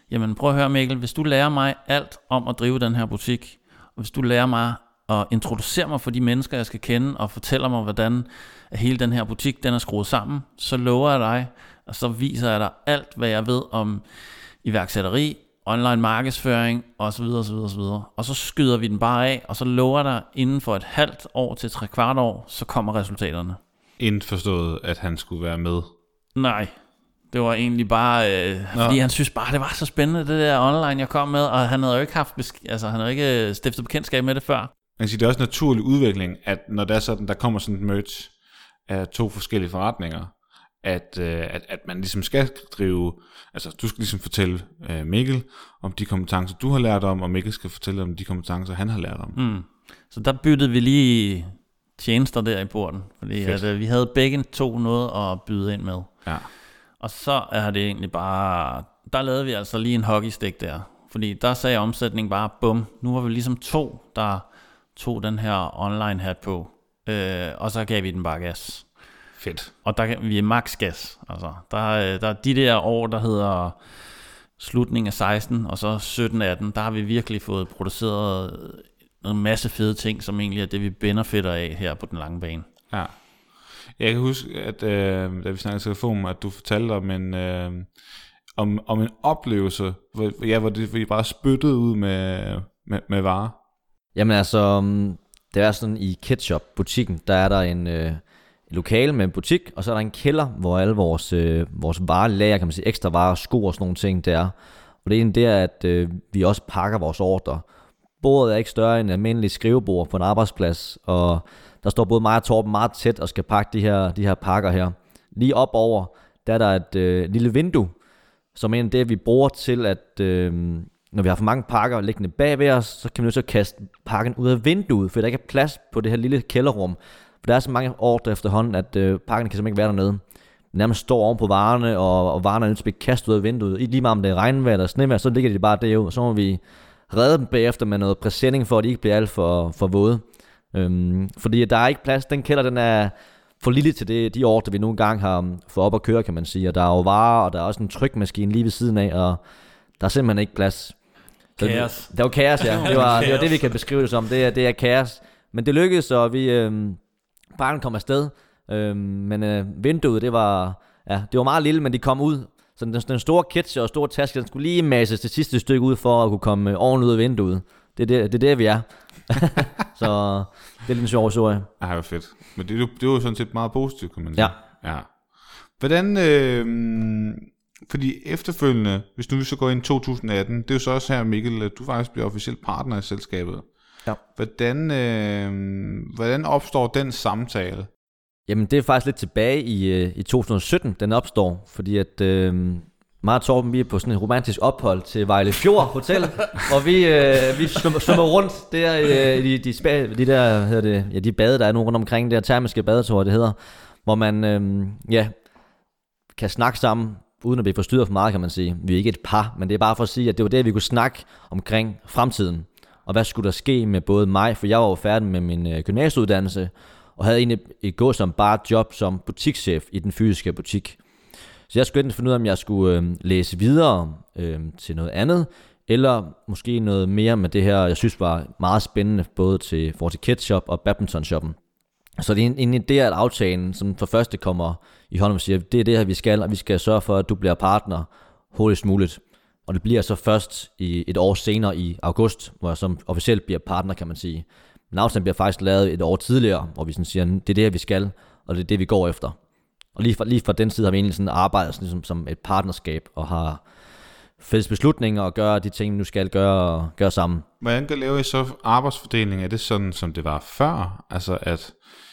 jamen prøv at høre Mikkel, hvis du lærer mig alt om at drive den her butik, og hvis du lærer mig at introducere mig for de mennesker, jeg skal kende, og fortæller mig, hvordan hele den her butik, den er skruet sammen, så lover jeg dig, og så viser jeg dig alt, hvad jeg ved om iværksætteri, online markedsføring, osv. osv. osv. Og så skyder vi den bare af, og så lover jeg dig, inden for et halvt år til tre kvart år, så kommer resultaterne. Indforstået, at han skulle være med? Nej, det var egentlig bare, øh, fordi han synes bare, det var så spændende, det der online, jeg kom med, og han havde jo ikke haft, besk- altså han havde ikke stiftet bekendtskab med det før. Man kan sige, det er også en naturlig udvikling, at når der er sådan, der kommer sådan et merge af to forskellige forretninger, at, øh, at, at man ligesom skal drive, altså du skal ligesom fortælle øh, Mikkel om de kompetencer, du har lært om, og Mikkel skal fortælle om de kompetencer, han har lært om. Mm. Så der byttede vi lige tjenester der i porten, fordi at, øh, vi havde begge to noget at byde ind med. Ja. Og så er det egentlig bare, der lavede vi altså lige en hockeystik der, fordi der sagde omsætningen bare, bum, nu var vi ligesom to, der tog den her online hat på, øh, og så gav vi den bare gas. Fedt. Og der vi er max gas, altså der, der er de der år, der hedder slutningen af seksten, og så sytten atten, der har vi virkelig fået produceret en masse fede ting, som egentlig er det, vi benefitter af her på den lange bane. Ja. Jeg kan huske, at øh, da vi snakkede telefon, at du fortalte om en, øh, om, om en oplevelse, hvor, ja, hvor, det, hvor I bare spyttede ud med, med, med varer. Jamen altså, det er sådan i Ketchup-butikken, der er der en øh, lokale med en butik, og så er der en kælder, hvor alle vores, øh, vores varelager, kan man sige, ekstra varer, sko og sådan nogle ting, der. Og det er egentlig der, at øh, vi også pakker vores ordre. Bordet er ikke større end en almindelig skrivebord på en arbejdsplads, og der står både mig og Torben meget tæt og skal pakke de her, de her pakker her. Lige op over, der er der et øh, lille vindue, som er det, vi bruger til, at øh, når vi har for mange pakker liggende bag ved os, så kan vi nødt til at kaste pakken ud af vinduet, for der ikke er plads på det her lille kælderrum. For der er så mange ordre efterhånden, at øh, pakken kan simpelthen ikke være dernede. Den nærmest står oven på varerne, og, og varerne er nødt til at blive kastet ud af vinduet. Lige meget om det er regnvejr eller snevejr, så ligger de bare derude, og så må vi redde dem bagefter med noget præsending, for at de ikke bliver alt for, for våde. Øhm, fordi der er ikke plads. Den kælder, den er for lille til det, de ordre, vi nogle gange har fået op at køre, kan man sige. Og der er jo varer, og der er også en trykmaskine lige ved siden af, og der er simpelthen ikke plads. Kaos. Det var kaos, ja. Det var, det var det, vi kan beskrive det som. Det er, det er kaos. Men det lykkedes, og vi øhm, pakken kom afsted. Øhm, men øh, vinduet, det var, ja, det var meget lille, men de kom ud. Så den, den store kitche og store taske, den skulle lige masses det sidste stykke ud, for at kunne komme øh, ordentligt ud af vinduet. Det er det, det, er det vi er. Så det er lidt en sjov historie. Ja, det var fedt. Men det, det var jo sådan set meget positivt, kan man sige. Ja. Ja. Hvordan, øh, fordi efterfølgende, hvis nu vi så går ind i to tusind atten, det er jo så også her, Mikkel, at du faktisk bliver officielt partner i selskabet. Ja. Hvordan, øh, hvordan opstår den samtale? Jamen det er faktisk lidt tilbage i, i to tusind sytten, den opstår, fordi at øh, mig og Torben, vi er på sådan et romantisk ophold til Vejle Fjord Hotel, og vi, øh, vi svømmer rundt der øh, i de, de, de der, hedder det, ja, de bade, der er nu rundt omkring, der termiske badetøj, det hedder, hvor man øh, ja, kan snakke sammen, uden at blive forstyrret for meget, kan man sige. Vi er ikke et par, men det er bare for at sige, at det var det, vi kunne snakke omkring fremtiden, og hvad skulle der ske med både mig, for jeg var jo færdig med min øh, gymnasieuddannelse, og havde egentlig et gå som bare job som butikschef i den fysiske butik. Så jeg skulle enten finde ud af, om jeg skulle øh, læse videre øh, til noget andet, eller måske noget mere med det her, jeg synes var meget spændende, både til forhold til Ketchup og badminton-shoppen. Så det er en, en idé, at aftalen som for første kommer i hånden og siger, det er det her, vi skal, og vi skal sørge for, at du bliver partner hurtigst muligt. Og det bliver så først i et år senere i august, hvor jeg som officielt bliver partner, kan man sige. Men aftalen bliver faktisk lavet et år tidligere, hvor vi sådan siger, det er det her, vi skal, og det er det, vi går efter. Og lige fra, lige fra den side har vi egentlig sådan arbejdet sådan, ligesom, som et partnerskab, og har fælles beslutninger og gøre de ting, vi nu skal gøre, gøre sammen. Hvordan kan lave I så arbejdsfordeling? Er det sådan, som det var før? Altså at,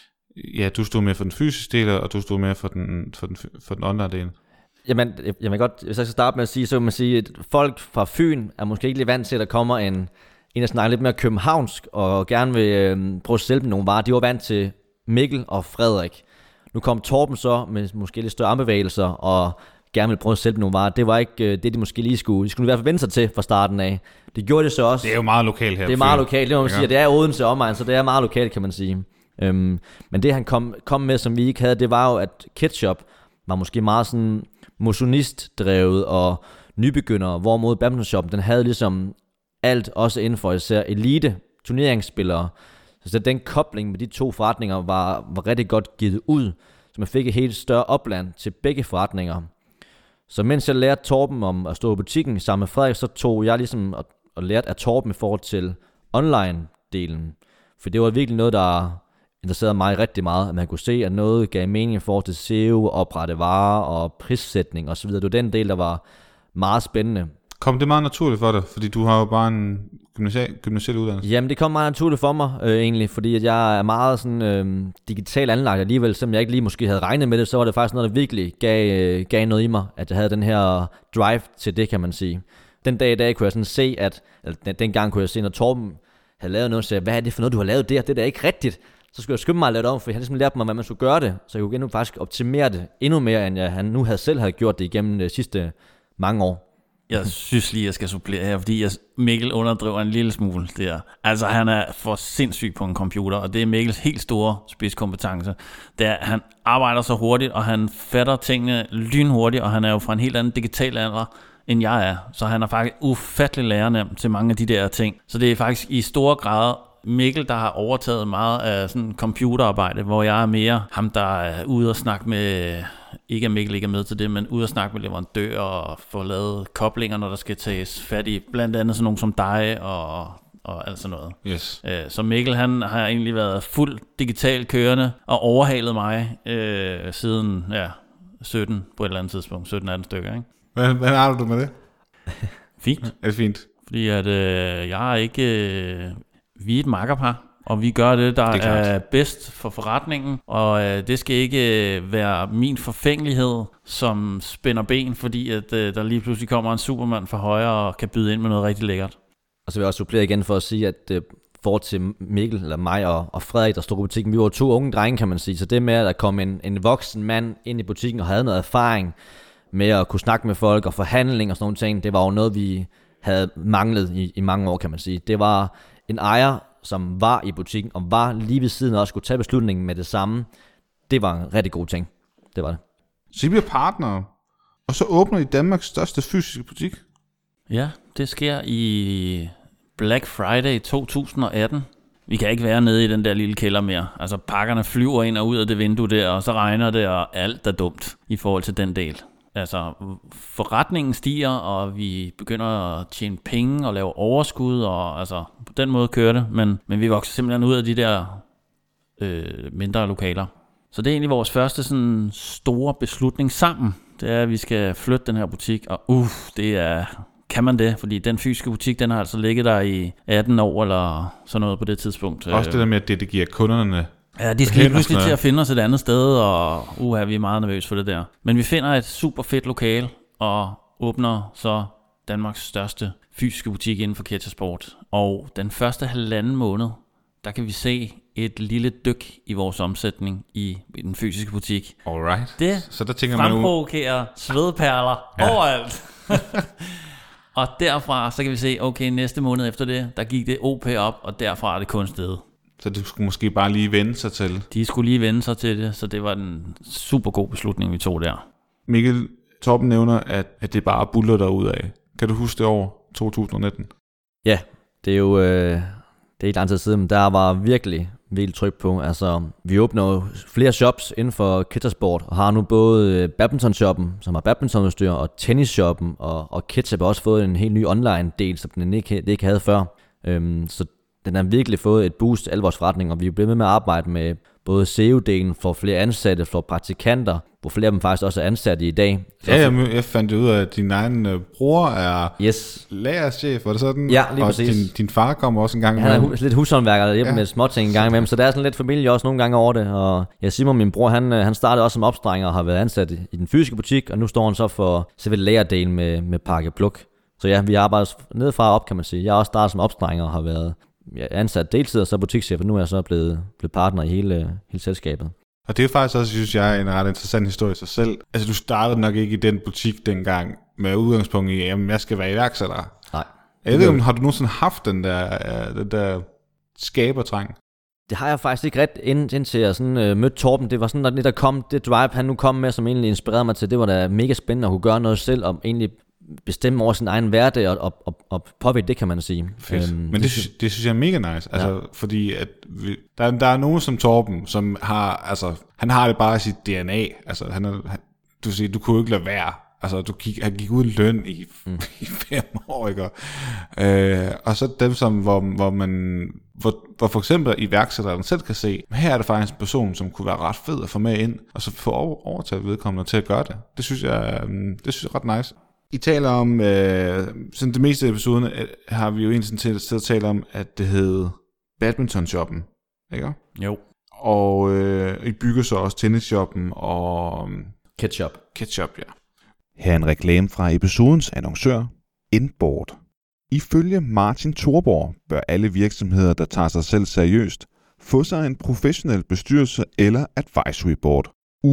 ja, du stod mere for den fysiske del, og du stod mere for den, for den, for den online del? Jamen, jeg, jeg vil godt, hvis jeg skal starte med at sige, så vil man sige, at folk fra Fyn er måske ikke lige vant til, at der kommer en, en der snakker lidt mere københavnsk, og gerne vil øh, prøve at sælge dem nogle varer. De var vant til Mikkel og Frederik. Nu kom Torben så med måske lidt større armbevægelser, og gerne vil prøve at sælge nogle varer. Det var ikke øh, det, de måske lige skulle. De skulle i hvert fald vende sig til fra starten af. Det gjorde det så også. Det er jo meget lokalt her. Det er meget lokalt, det må man sige. Det er Odense omegn, så det er meget lokalt, kan man sige. Øhm, men det, han kom, kom med, som vi ikke havde, det var jo, at Ketchup var måske meget sådan motionist-drevet, og nybegyndere, hvorimod Badminton Shop, den havde ligesom alt, også inden for især elite turneringsspillere. Så den kobling med de to forretninger var, var rigtig godt givet ud, så man fik et helt større opland til begge forretninger. Så mens jeg lærte Torben om at stå i butikken sammen med Frederik, så tog jeg ligesom og, og lærte af Torben i forhold til online-delen. For det var virkelig noget, der interesserede mig rigtig meget, at man kunne se, at noget gav mening i forhold til S E O, oprette varer og prissætning osv. Det var den del, der var meget spændende. Kom det meget naturligt for dig? Fordi du har jo bare en gymnasial, gymnasial uddannelse. Jamen det kom meget naturligt for mig øh, egentlig, fordi at jeg er meget sådan øh, digital anlagt alligevel, selvom jeg ikke lige måske havde regnet med det, så var det faktisk noget, der virkelig gav, øh, gav noget i mig, at jeg havde den her drive til det, kan man sige. Den dag i dag kunne jeg sådan se, at, eller dengang kunne jeg se, når Torben havde lavet noget, så jeg, hvad er det for noget, du har lavet der? Det er da ikke rigtigt. Så skulle jeg skynde mig at lave det om, for jeg havde ligesom lært mig, hvordan man skulle gøre det, så jeg kunne endnu faktisk optimere det endnu mere, end jeg han nu havde selv havde gjort det igennem de sidste mange år. Jeg synes lige, jeg skal supplere her, fordi jeg, Mikkel underdriver en lille smule der. Altså, han er for sindssyg på en computer, og det er Mikkels helt store spidskompetence. Det er, han arbejder så hurtigt, og han fatter tingene lynhurtigt, og han er jo fra en helt anden digital alder, end jeg er. Så han er faktisk ufattelig lærernem til mange af de der ting. Så det er faktisk i store grader Mikkel, der har overtaget meget af sådan computerarbejde, hvor jeg er mere ham, der er ude og snakke med, ikke at Mikkel ikke er med til det, men ude og snakke med leverandører og få lavet koblinger, når der skal tages fat i blandt andet sådan nogen som dig og, og alt sådan noget. Yes. Så Mikkel, han har egentlig været fuld digital kørende og overhalet mig øh, siden ja, sytten på et eller andet tidspunkt, sytten atten stykker, ikke? Hvad, hvad har du med det? Fint. Er det fint? Fordi at øh, jeg er ikke... Øh, vi er et makkerpar, og vi gør det, der det er, er bedst for forretningen, og øh, det skal ikke øh, være min forfængelighed, som spænder ben, fordi at øh, der lige pludselig kommer en supermand fra højre og kan byde ind med noget rigtig lækkert. Og så vil jeg også supplere igen for at sige, at øh, for til Mikkel, eller mig og, og Frederik, der stod i butikken, vi var to unge drenge, kan man sige, så det med, at der kom en, en voksen mand ind i butikken og havde noget erfaring med at kunne snakke med folk og forhandling og sådan nogle ting, det var jo noget, vi havde manglet i, i mange år, kan man sige. Det var en ejer, som var i butikken og var lige ved siden af og skulle tage beslutningen med det samme. Det var en rigtig god ting. Det var det. Så I bliver partnere, og så åbner I Danmarks største fysiske butik? Ja, det sker i Black Friday to tusind og atten. Vi kan ikke være nede i den der lille kælder mere. Altså pakkerne flyver ind og ud af det vindue der, og så regner det, og alt er dumt i forhold til den del. Altså, forretningen stiger, og vi begynder at tjene penge og lave overskud, og altså, på den måde kører det, men, men vi vokser simpelthen ud af de der øh, mindre lokaler. Så det er egentlig vores første sådan store beslutning sammen, det er, at vi skal flytte den her butik, og uh, det er, kan man det? Fordi den fysiske butik, den har altså ligget der i atten år, eller sådan noget på det tidspunkt. Også det der med, at det, det giver kunderne... Ja, de skal lige pludselig til at finde os et andet sted, og uha, vi er meget nervøse for det der. Men vi finder et super fedt lokale, og åbner så Danmarks største fysiske butik inden for ketchersport. Og den første halvanden måned, der kan vi se et lille dyk i vores omsætning i, i den fysiske butik. Alright. Det så der tænker man fremprovokerer svedperler ja. overalt. Og derfra, så kan vi se, okay, næste måned efter det, der gik det O P op, og derfra er det kun steget. Så det skulle måske bare lige vende sig til. De skulle lige vende sig til det, så det var en super god beslutning, vi tog der. Mikkel, Torben nævner, at, at det bare buller derudad. Kan du huske det år to tusind nitten? Ja, det er jo øh, det er ikke lang tid siden, men der var virkelig vildt tryk på. Altså, vi åbner jo flere shops inden for ketchersport, og har nu både badminton-shoppen, som har badmintonudstyr, og tennisshoppen, og, og ketchup har også fået en helt ny online-del, som den ikke, det ikke havde før. Øhm, så den har virkelig fået et boost af alle vores forretninger, og vi er blevet med at arbejde med både S E O-delen for flere ansatte, for praktikanter, hvor flere af dem faktisk også er ansatte i dag. Ja, jeg, jeg fandt ud af, at din egen uh, bror er yes. lagerchef, var det sådan? Ja, lige og præcis. Din, din far kommer også en gang med. Han er hu- lidt hushåndværker derhjemme ja. med småting en gang imellem, så der er sådan lidt familie også nogle gange over det. Og jeg Simon, min bror, han, han startede også som opstrenger og har været ansat i, i den fysiske butik, og nu står han så for selve lagerdelen med, med pakke pluk. Så ja, vi arbejder nedefra op, kan man sige. Jeg har også startet som opstrenger og har været ja, ansat deltid og så butikschef, og nu er jeg så blevet, blevet partner i hele, hele selskabet. Og det er faktisk også, synes jeg, en ret interessant historie i sig selv. Altså, du startede nok ikke i den butik dengang med udgangspunkt i, at jeg skal være iværksætter. Nej. Jeg ved, har du nogensinde haft den der, den der skabertrang? Det har jeg faktisk ikke ret ind, indtil jeg sådan, øh, mødte Torben. Det var sådan, at det der kom, det drive, han nu kom med, som egentlig inspirerede mig til, det var da mega spændende at kunne gøre noget selv, og egentlig bestemme over sin egen hverdag og, og, og, og påvirke det, kan man sige. Øhm, Men det, det, synes, det synes jeg er mega nice, altså, ja. Fordi at vi, der, der er nogen som Torben, som har, altså, han har det bare i sit D N A, altså, han er, han, du siger, du kunne ikke lade være, altså, du gik, han gik uden løn i, mm. i fem år, ikke? Øh, og så dem, som, hvor, hvor man, hvor, hvor for eksempel iværksætteren selv kan se, her er det faktisk en person, som kunne være ret fed at få med ind, og så få over, overtaget vedkommende til at gøre det. Det synes jeg, det synes jeg er ret nice. I taler om, øh, sådan det meste af episoden øh, har vi jo egentlig til at tale om, at det hed badminton-shoppen, ikke? Jo. Og øh, I bygger så også tennisshoppen og... Ketchup. Ketchup, ja. Her er en reklame fra episodens annoncør, Inboard. Ifølge Martin Thorborg bør alle virksomheder, der tager sig selv seriøst, få sig en professionel bestyrelse eller advisory board,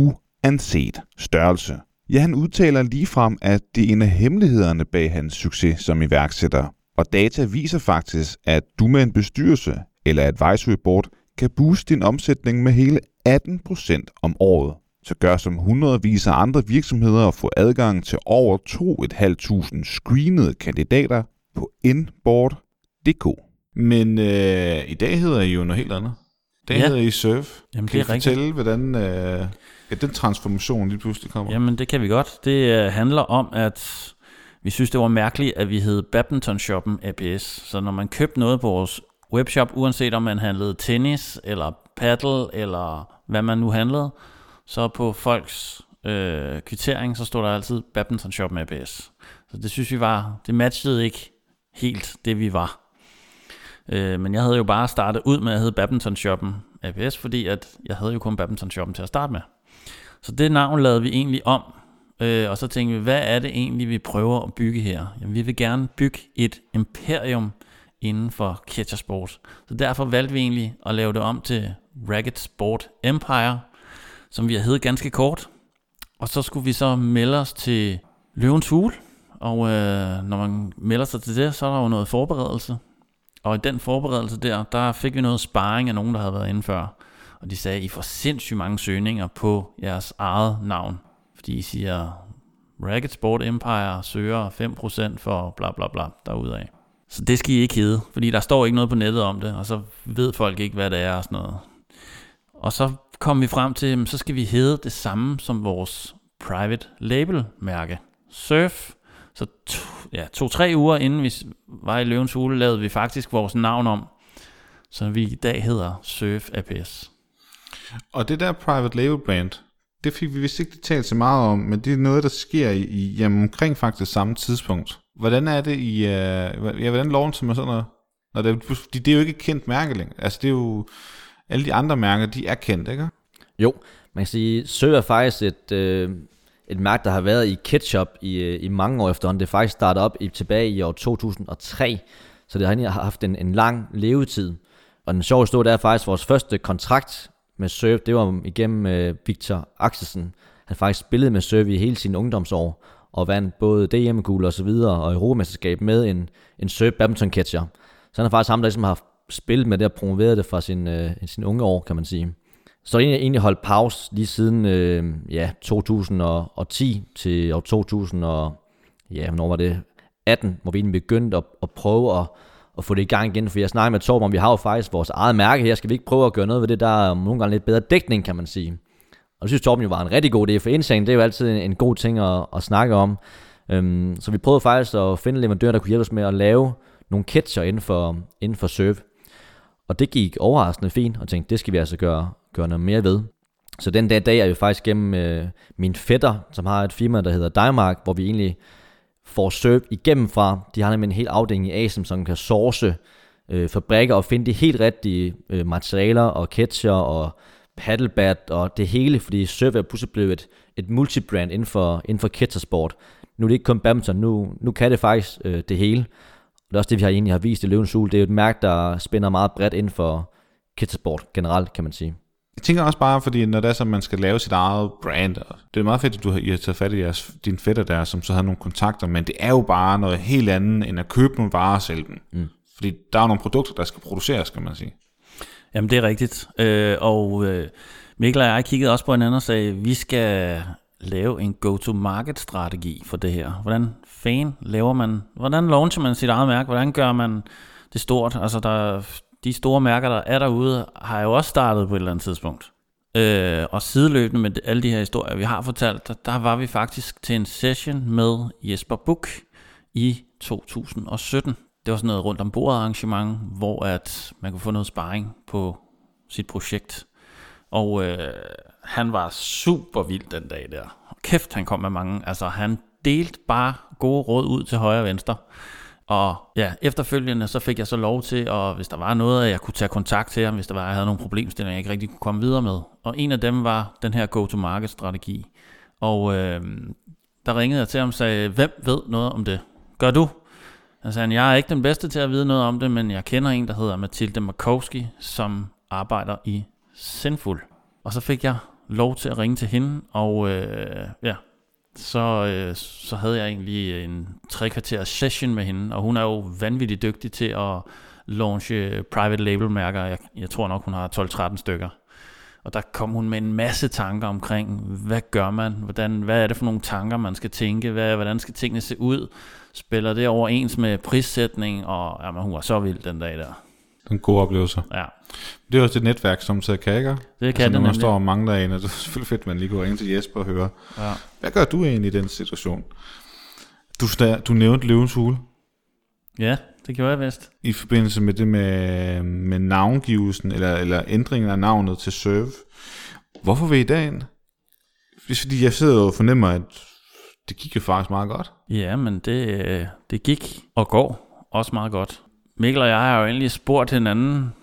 uanset størrelse. Ja, han udtaler ligefrem, at det er en af hemmelighederne bag hans succes som iværksætter. Og data viser faktisk, at du med en bestyrelse eller advisory board kan booste din omsætning med hele atten procent om året. Så gør som hundredvis af andre virksomheder og få adgang til over to tusind fem hundrede screenede kandidater på inboard punktum d k. Men øh, i dag hedder I jo noget helt andet. I dag ja. hedder I Surf. Jamen, kan det I er fortælle, rigtigt. hvordan øh, ja, den transformation lige pludselig kommer? Jamen, det kan vi godt. Det øh, handler om, at vi synes, det var mærkeligt, at vi hed Badminton-shoppen A P S. Så når man købte noget på vores webshop, uanset om man handlede tennis, eller paddle, eller hvad man nu handlede, så på folks øh, kvittering, så stod der altid Badminton-shoppen A P S. Så det synes vi var, det matchede ikke helt det, vi var. Øh, men jeg havde jo bare startet ud med at hedde Badminton-shoppen A P S, fordi at jeg havde jo kun Badminton-shoppen til at starte med. Så det navn lavede vi egentlig om, øh, og så tænkte vi, hvad er det egentlig, vi prøver at bygge her? Jamen, vi vil gerne bygge et imperium inden for catchersport. Så derfor valgte vi egentlig at lave det om til Racket Sport Empire, som vi har heddet ganske kort. Og så skulle vi så melde os til Løvens Hule, og øh, når man melder sig til det, så er der jo noget forberedelse. Og i den forberedelse der, der fik vi noget sparring af nogen, der havde været inde før. Og de sagde, I får sindssygt mange søgninger på jeres eget navn. Fordi I siger, Racket Sport Empire søger fem procent for bla bla bla derudaf. Så det skal I ikke hedde, fordi der står ikke noget på nettet om det, og så ved folk ikke, hvad det er og sådan noget. Og så kom vi frem til, så skal vi hedde det samme som vores private label mærke, Surf. Så to, ja, to-tre uger inden vi var i Løvens Hule, lavede vi faktisk vores navn om, så vi i dag hedder Surf A P S. Og det der private label brand, det fik vi vist ikke talt så meget om, men det er noget, der sker i, i jamen, omkring faktisk samme tidspunkt. Hvordan er det i, uh, ja, hvordan launcher man sådan noget? Når det, det, det er jo ikke et kendt mærke længere. Altså det er jo, alle de andre mærker, de er kendt, ikke? Jo, man kan sige, Surf er faktisk et, øh, et mærke, der har været i ketchup i, i mange år efterhånden. Det er faktisk startet op i, tilbage i år to tusind og tre, så det har haft en, en lang levetid. Og den sjove historie, der er faktisk vores første kontrakt med Surf, det var igennem øh, Victor Axelsen. Han faktisk spillede med Surf i hele sin ungdomsår, og vandt både D M-guld og så videre, og Europamesterskab med en, en Surf badminton catcher. Så han er faktisk ham, der ligesom har spillet med det og promoveret det fra sin, øh, sin unge år, kan man sige. Så det er egentlig holdt pause lige siden øh, ja, to tusind og ti til år to tusind og ja, hvornår var det? atten, hvor vi egentlig begyndte at, at prøve at, at få det i gang igen. For jeg snakker med Torben om, vi har jo faktisk vores eget mærke her. Skal vi ikke prøve at gøre noget ved det? Der er nogle gange lidt bedre dækning, kan man sige. Og det synes Torben jo var en rigtig god idé, for indtjening, det er jo altid en, en god ting at, at snakke om. Øhm, så vi prøvede faktisk at finde en leverandør, der kunne hjælpe os med at lave nogle catcher inden for, inden for Surf. Og det gik overraskende fint, og tænkte, det skal vi altså gøre, gøre noget mere ved. Så den dag, dag er vi faktisk gennem øh, min fætter, som har et firma, der hedder Dymark, hvor vi egentlig får Surf igennem fra. De har nemlig en hel afdeling i Asien, som kan source øh, fabrikker og finde de helt rigtige øh, materialer og catcher og paddlebat og det hele, fordi Surf er pludselig blevet et, et multibrand inden for, inden for catchersport. Nu er det ikke kun badminton, nu, nu kan det faktisk øh, det hele. Og det er også det, vi har egentlig har vist i Løvens Hule. Det er jo et mærke, der spænder meget bredt inden for catchersport generelt, kan man sige. Jeg tænker også bare, fordi når det er så, man skal lave sit eget brand, det er meget fedt, at du har, I har taget fat i jeres, din fætter der, som så havde nogle kontakter, men det er jo bare noget helt andet, end at købe nogle varer og sælge dem. Mm. Fordi der er nogle produkter, der skal produceres, kan man sige. Jamen, det er rigtigt. Øh, og øh, Mikkel og jeg kiggede også på hinanden og sagde, vi skal lave en go-to-market-strategi for det her. Hvordan fan laver man, hvordan launcher man sit eget mærke, hvordan gør man det stort? Altså der, de store mærker, der er derude, har jo også startet på et eller andet tidspunkt. Øh, og sideløbende med alle de her historier, vi har fortalt, der, der var vi faktisk til en session med Jesper Buch i to tusind og sytten. Det var sådan noget rundt om bordet arrangement, hvor at man kunne få noget sparring på sit projekt. Og øh, han var super vild den dag der. Kæft, han kom med mange. Altså, han delte bare gode råd ud til højre og venstre. Og ja, efterfølgende så fik jeg så lov til, og hvis der var noget, jeg kunne tage kontakt til ham, hvis der var, jeg havde nogle problemstillinger, jeg ikke rigtig kunne komme videre med. Og en af dem var den her go-to-market-strategi. Og øh, der ringede jeg til ham og sagde, hvem ved noget om det? Gør du? Han sagde, jeg er ikke den bedste til at vide noget om det, men jeg kender en, der hedder Mathilde Markowski, som arbejder i Sinful. Og så fik jeg lov til at ringe til hende, og øh, ja, så, øh, så havde jeg egentlig en tre kvarters session med hende, og hun er jo vanvittigt dygtig til at launche private label mærker. Jeg, jeg tror nok, hun har tolv tretten stykker. Og der kom hun med en masse tanker omkring, hvad gør man, hvordan, hvad er det for nogle tanker, man skal tænke, hvad, hvordan skal tingene se ud, spiller det overens med prissætning, og jamen, hun var så vild den dag der. En god oplevelse. Ja. Det er også et netværk, som så kan, ikke? Det kan altså, det når man nemlig. står og mangler en, og det er selvfølgelig fedt, at man lige går ind til Jesper og hører, Ja. hvad gør du egentlig i den situation? Du, du nævnte Løvens Hule. Ja, det gjorde jeg vist. I forbindelse med det med, med navngivelsen, eller, eller ændringen af navnet til Serve. Hvorfor vil I dagen? Fordi jeg sidder og fornemmer, at det gik jo faktisk meget godt. Ja, men det, det gik og går også meget godt. Mikkel og jeg har jo egentlig spurgt hinanden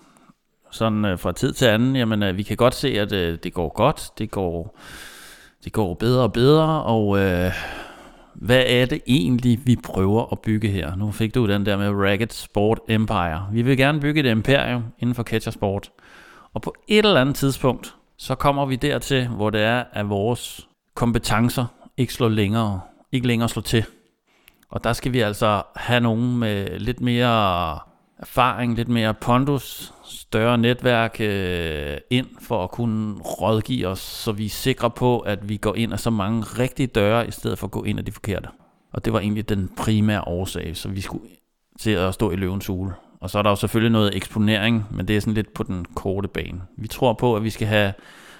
sådan fra tid til anden, jamen vi kan godt se, at det går godt, det går, det går bedre og bedre, og øh, hvad er det egentlig, vi prøver at bygge her? Nu fik du den der med Racket Sport Empire. Vi vil gerne bygge et imperium inden for catchersport, og på et eller andet tidspunkt, så kommer vi dertil, hvor det er, at vores kompetencer ikke slår længere, ikke længere slår til. Og der skal vi altså have nogen med lidt mere erfaring, lidt mere pondus, større netværk øh, ind for at kunne rådgive os, så vi er sikre på, at vi går ind af så mange rigtige døre, i stedet for at gå ind af de forkerte. Og det var egentlig den primære årsag, så vi skulle til at stå i Løvens Hule. Og så er der jo selvfølgelig noget eksponering, men det er sådan lidt på den korte bane. Vi tror på, at vi skal have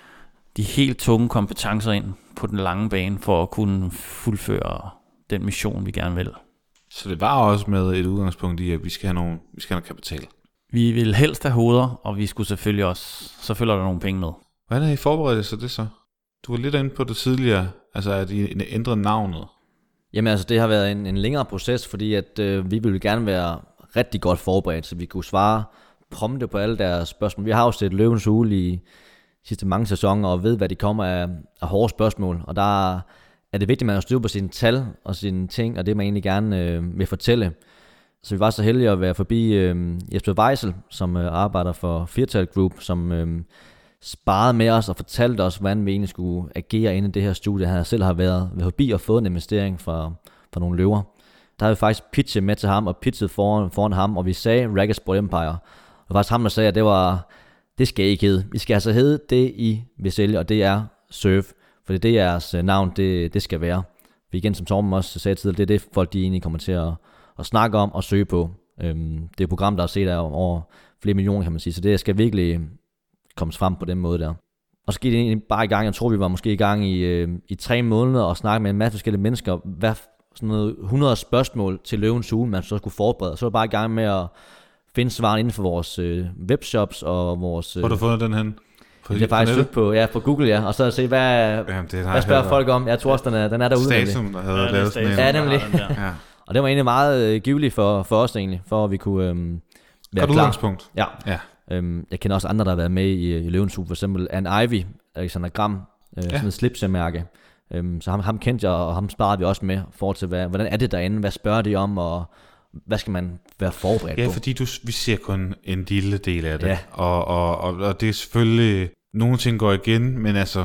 de helt tunge kompetencer ind på den lange bane, for at kunne fuldføre den mission, vi gerne vil. Så det var også med et udgangspunkt i, at vi skal have nogle, vi skal have noget kapital. Vi vil helst have hoveder, og vi skulle selvfølgelig også, så følger der nogle penge med. Hvordan har I forberedt sig det så? Du var lidt inde på det tidligere, altså at I ændrede navnet. Jamen altså, det har været en, en længere proces, fordi at øh, vi ville gerne være rigtig godt forberedt, så vi kunne svare prompte på alle deres spørgsmål. Vi har jo set Løvens Hule i sidste mange sæsoner, og ved, hvad de kommer af, af hårde spørgsmål, og der er det vigtigt, at man har styr på sine tal og sine ting, og det man egentlig gerne øh, vil fortælle. Så vi var så heldige at være forbi øh, Jesper Weisel, som øh, arbejder for Firtal Group, som øh, sparede med os og fortalte os, hvordan vi egentlig skulle agere inde i det her studie. Han selv har været, været forbi og fået en investering fra, fra nogle løver. Der har vi faktisk pitchet med til ham og pitchet foran, foran ham, og vi sagde Racket Sport Empire. Og faktisk ham, der sagde, at det var, det skal I ikke hedde. I skal altså hedde det, I vil sælge, og det er Serve. For det er det, jeres navn, det, det skal være. For igen, som Torben også sagde tidligere, det er det, folk de egentlig kommer til at, at snakke om og søge på. Øhm, det er et program, der er set af over flere millioner, kan man sige. Så det skal virkelig komme frem på den måde der. Og så gik det egentlig bare i gang. Jeg tror, vi var måske i gang i, øh, i tre måneder og snakke med en masse forskellige mennesker. Hvad, sådan noget hundrede spørgsmål til Løvens Hule, man så skulle forberede. Så var bare i gang med at finde svaren inden for vores øh, webshops og vores... Øh, Hvor har du fundet den hen? Det er faktisk søgt på, ja, på Google, ja, og så se, hvad, Jamen, det hvad spørger folk om. Jeg tror også, den er, den er derude. Statum, der havde Ja, lavet sådan en. Ja, nemlig. Ja. Og det var egentlig meget øh, giveligt for, for os egentlig, for at vi kunne øhm, være Godt klar. udgangspunkt. Ja. Ja. Øhm, jeg kender også andre, der har været med i, i Løvens Hule, for eksempel Anne Ivy, Alexander Gram, øh, ja. sådan et slipsemærke. Øhm, så ham, ham kendte jeg, og ham sparede vi også med, for til, hvad, hvordan er det derinde, hvad spørger de om, og hvad skal man være forberedt Ja, på? fordi du, vi ser kun en lille del af det, Ja. og, og, og, og det er selvfølgelig, nogle ting går igen, men altså,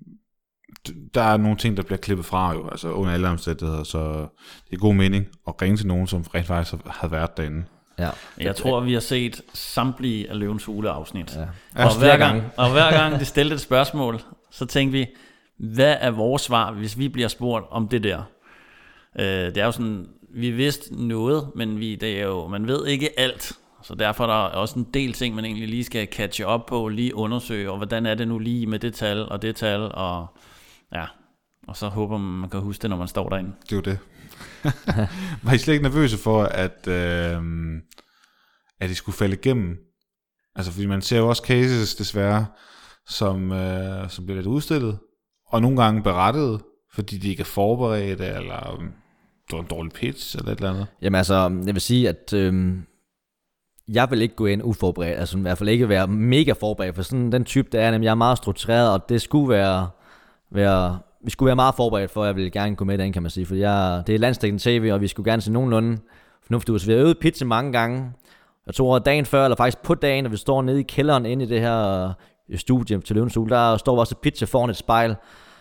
der er nogle ting, der bliver klippet fra jo, altså under alle omstændigheder, så det er god mening at ringe til nogen, som rent faktisk har været derinde. Ja. Jeg tror, vi har set samtlige af Løvens Hule afsnit. Ja. Og, flere hver gange. gang, og hver gang de stillede et spørgsmål, så tænkte vi, hvad er vores svar, hvis vi bliver spurgt om det der? Øh, det er jo sådan, vi vidste noget, men vi, det er jo, man ved ikke alt. Så derfor er der også en del ting, man egentlig lige skal catche op på, lige undersøge, og hvordan er det nu lige med det tal og det tal, og ja, og så håber man, man kan huske det, når man står derinde. Det er jo det. Var I slet ikke nervøse for, at, øh, at I skulle falde igennem? Altså, fordi man ser jo også cases, desværre, som, øh, som bliver lidt udstillet, og nogle gange berettet, fordi de ikke er forberedt, eller øh, det var en dårlig pitch, eller et eller andet. Jamen altså, jeg vil sige, at øh, jeg vil ikke gå ind uforberedt, altså i hvert fald ikke være mega forberedt, for sådan den type, der er, nemlig jeg er meget struktureret, og det skulle være, være vi skulle være meget forberedt for, at jeg ville gerne gå med den, kan man sige, for jeg, det er landsdækkende tv, og vi skulle gerne se nogenlunde fornuftigt ud, så vi har øvet pitch mange gange. Jeg tror, at dagen før, eller faktisk på dagen, når vi står nede i kælderen inde i det her studie til Løvens Hule, der står også et pitch foran et spejl,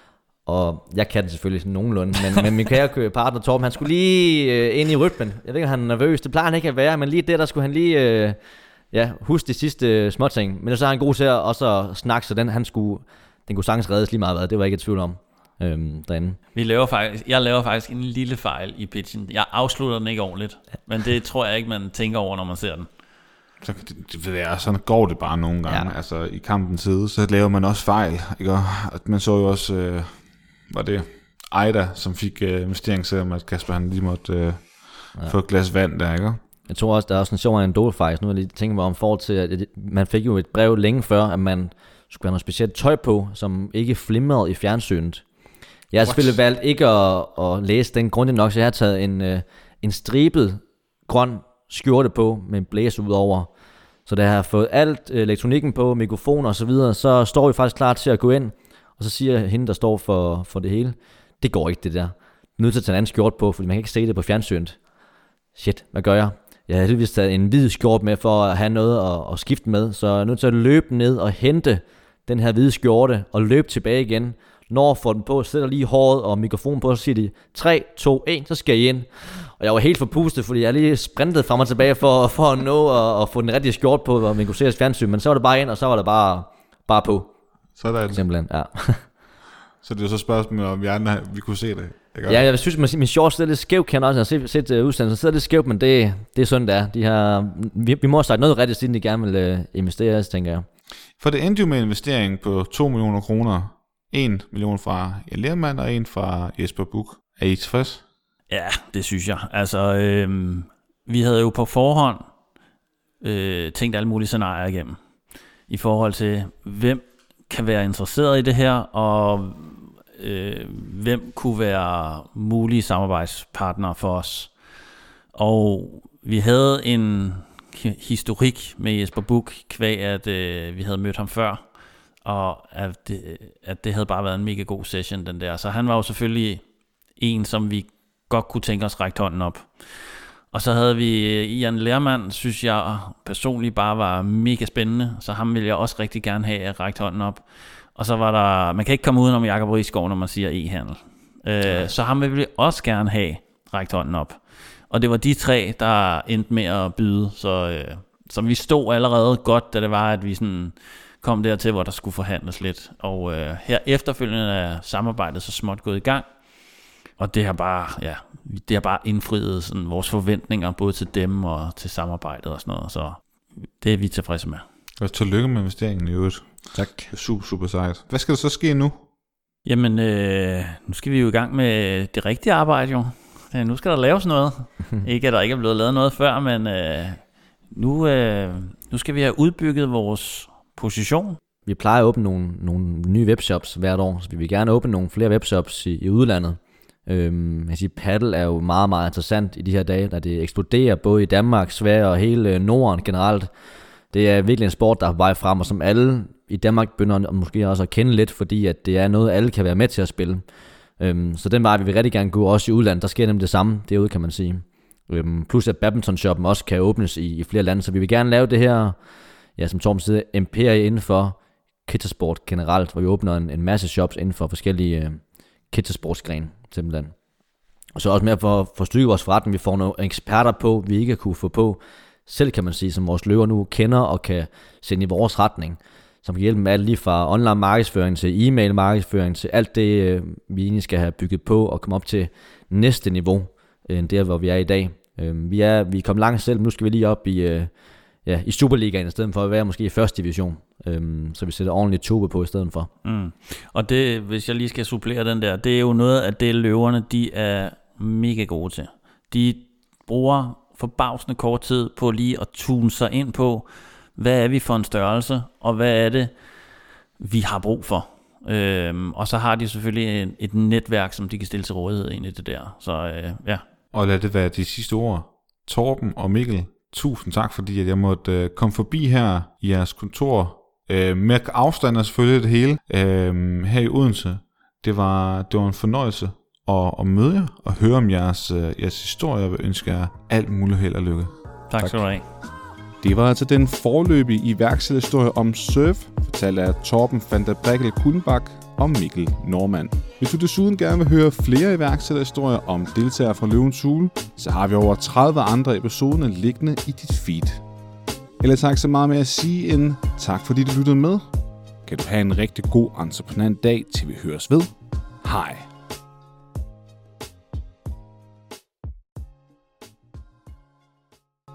og jeg kan det selvfølgelig sådan nogenlunde, men, men min kære partner Torben, han skulle lige øh, ind i rytmen. Jeg ved ikke, han er nervøs, det plejer han ikke at være, men lige det, der skulle han lige øh, ja, huske de sidste øh, småting. Men så er han god til at også snakke, så den, han skulle, den kunne sagtens reddes lige meget, det var jeg ikke et tvivl om. Øhm, derinde. Vi laver faktisk, jeg laver faktisk en lille fejl i pitchen. Jeg afslutter den ikke ordentligt, men det tror jeg ikke, man tænker over, når man ser den. Så det, det ved jeg, sådan går det bare nogle gange. Ja. Altså i kampens side, så laver man også fejl. Ikke? Man så jo også, øh, var det Ejda, som fik øh, investering, selvom at Kasper han lige måtte øh, ja. få et glas vand der, ikke? Jeg tror også, der er også en sjov anekdote faktisk. Nu har jeg lige tænkt mig om forhold til, at man fik jo et brev længe før, at man skulle have noget specielt tøj på, som ikke flimrede i fjernsynet. Jeg har selvfølgelig valgt ikke at, at læse den grundigt nok, så jeg har taget en, uh, en stribet grøn skjorte på med en blæs ud over. Så da jeg har fået alt elektronikken på, mikrofoner og så videre, så står vi faktisk klar til at gå ind, og så siger hende, der står for, for det hele, det går ikke det der. Jeg er nødt til at tage en anden skjorte på, fordi man kan ikke se det på fjernsynet. Shit, hvad gør jeg? Jeg har heldigvis taget en hvid skjorte med for at have noget at, at skifte med, så jeg er nødt til at løbe ned og hente den her hvide skjorte og løbe tilbage igen. Når får den på, sætter lige håret og mikrofonen på, så siger de tre, to, et, så skal I ind. Og jeg var helt forpustet, fordi jeg lige sprintede frem og tilbage for, for at nå at, at få den rigtige skjort på, og man kunne se fjernsyn. Men så var det bare ind, og så var det bare, bare på. Sådan. Simpelthen, ja. Så det er jo så spørgsmålet, om vi andre vi kunne se det. Ikke? Ja, jeg synes, at min shorts sidder lidt skævt, kan jeg også. Jeg har set, set udsendelsen, så sidder lidt skævt, men det, det er sådan, det er. De her, vi, vi må have sagt noget rigtigt, siden de gerne vil uh, investere, tænker jeg. For det endte jo med en investering på to millioner kroner. En million fra Jan Lermand og en fra Jesper Buch. Er I tilfreds? Ja, det synes jeg. Altså, øh, vi havde jo på forhånd øh, tænkt alle mulige scenarier igennem. I forhold til, hvem kan være interesseret i det her, og øh, hvem kunne være mulige samarbejdspartnere for os. Og vi havde en historik med Jesper Buch, kvæg at øh, vi havde mødt ham før, og at det, at det havde bare været en mega god session, den der. Så han var jo selvfølgelig en, som vi godt kunne tænke os række hånden op. Og så havde vi Jan Lermand, synes jeg personligt bare var mega spændende, så ham ville jeg også rigtig gerne have række hånden op. Og så var der, man kan ikke komme udenom Jakob Risgaard, når man siger e-handel. Øh, så ham ville vi også gerne have række hånden op. Og det var de tre, der endte med at byde, så, øh, så vi stod allerede godt, da det var, at vi sådan kom dertil, hvor der skulle forhandles lidt. Og øh, her efterfølgende er samarbejdet så småt gået i gang. Og det har bare, ja, det har bare indfriet sådan vores forventninger, både til dem og til samarbejdet og sådan noget. Så det er vi tilfredse med. Og tillykke med investeringen i øvrigt. Tak. Det er super, super sejt. Hvad skal der så ske nu? Jamen, øh, nu skal vi jo i gang med det rigtige arbejde jo. Ja, nu skal der laves noget. Ikke at der ikke er blevet lavet noget før, men øh, nu, øh, nu skal vi have udbygget vores position. Vi plejer at åbne nogle, nogle nye webshops hvert år, så vi vil gerne åbne nogle flere webshops i, i udlandet. Øhm, jeg siger, paddle er jo meget, meget interessant i de her dage, da det eksploderer både i Danmark, Sverige og hele Norden generelt. Det er virkelig en sport, der er på vej frem, og som alle i Danmark begynder måske også at kende lidt, fordi at det er noget, alle kan være med til at spille. Øhm, så den vej vi vil rigtig gerne gå også i udlandet. Der sker nemlig det samme derude, kan man sige. Øhm, plus at badminton-shoppen også kan åbnes i, i flere lande, så vi vil gerne lave det her, ja, som Torben siger, imperie inden for kittersport generelt, hvor vi åbner en, en masse shops inden for forskellige øh, kittersportsgrene, simpelthen. Og så også mere for at forstyrre vores forretning. Vi får nogle eksperter på, vi ikke kunne få på selv, kan man sige, som vores løver nu kender og kan sende i vores retning. som kan hjælpe med alt lige fra online markedsføring til e-mail markedsføring til alt det, øh, vi egentlig skal have bygget på og komme op til næste niveau, end der, hvor vi er i dag. Øh, vi er vi er kommet langt selv, nu skal vi lige op i, øh, ja, i Superligaen i stedet for at være måske i første division. Øh, så vi sætter ordentligt turbo på i stedet for. Mm. Og det, hvis jeg lige skal supplere den der, det er jo noget af det, løverne de er mega gode til. De bruger forbavsende kort tid på lige at tune sig ind på, hvad er vi for en størrelse, og hvad er det, vi har brug for. Øhm, og så har de selvfølgelig et, et netværk, som de kan stille til rådighed ind i det der. Så øh, ja. Og lad det være de sidste ord. Torben og Mikkel, tusind tak, fordi at jeg måtte øh, komme forbi her i jeres kontor. Øh, med afstand er selvfølgelig det hele øh, her i Odense. Det var, det var en fornøjelse at, at møde jer og høre om jeres, øh, jeres historie. Jeg vil ønske jer alt muligt held og lykke. Tak, tak skal du have. Det var altså den forløbige iværksætterhistorie om surf, fortalt af Torben van der Bregel Kulmbach og Mikkel Normand. Hvis du desuden gerne vil høre flere iværksætterhistorier om deltagere fra Løvens Hule, så har vi over tredive andre episoder liggende i dit feed. Ellers tak så meget med at sige en tak, fordi du lyttede med. Kan du have en rigtig god entreprenant dag, til vi høres ved. Hej.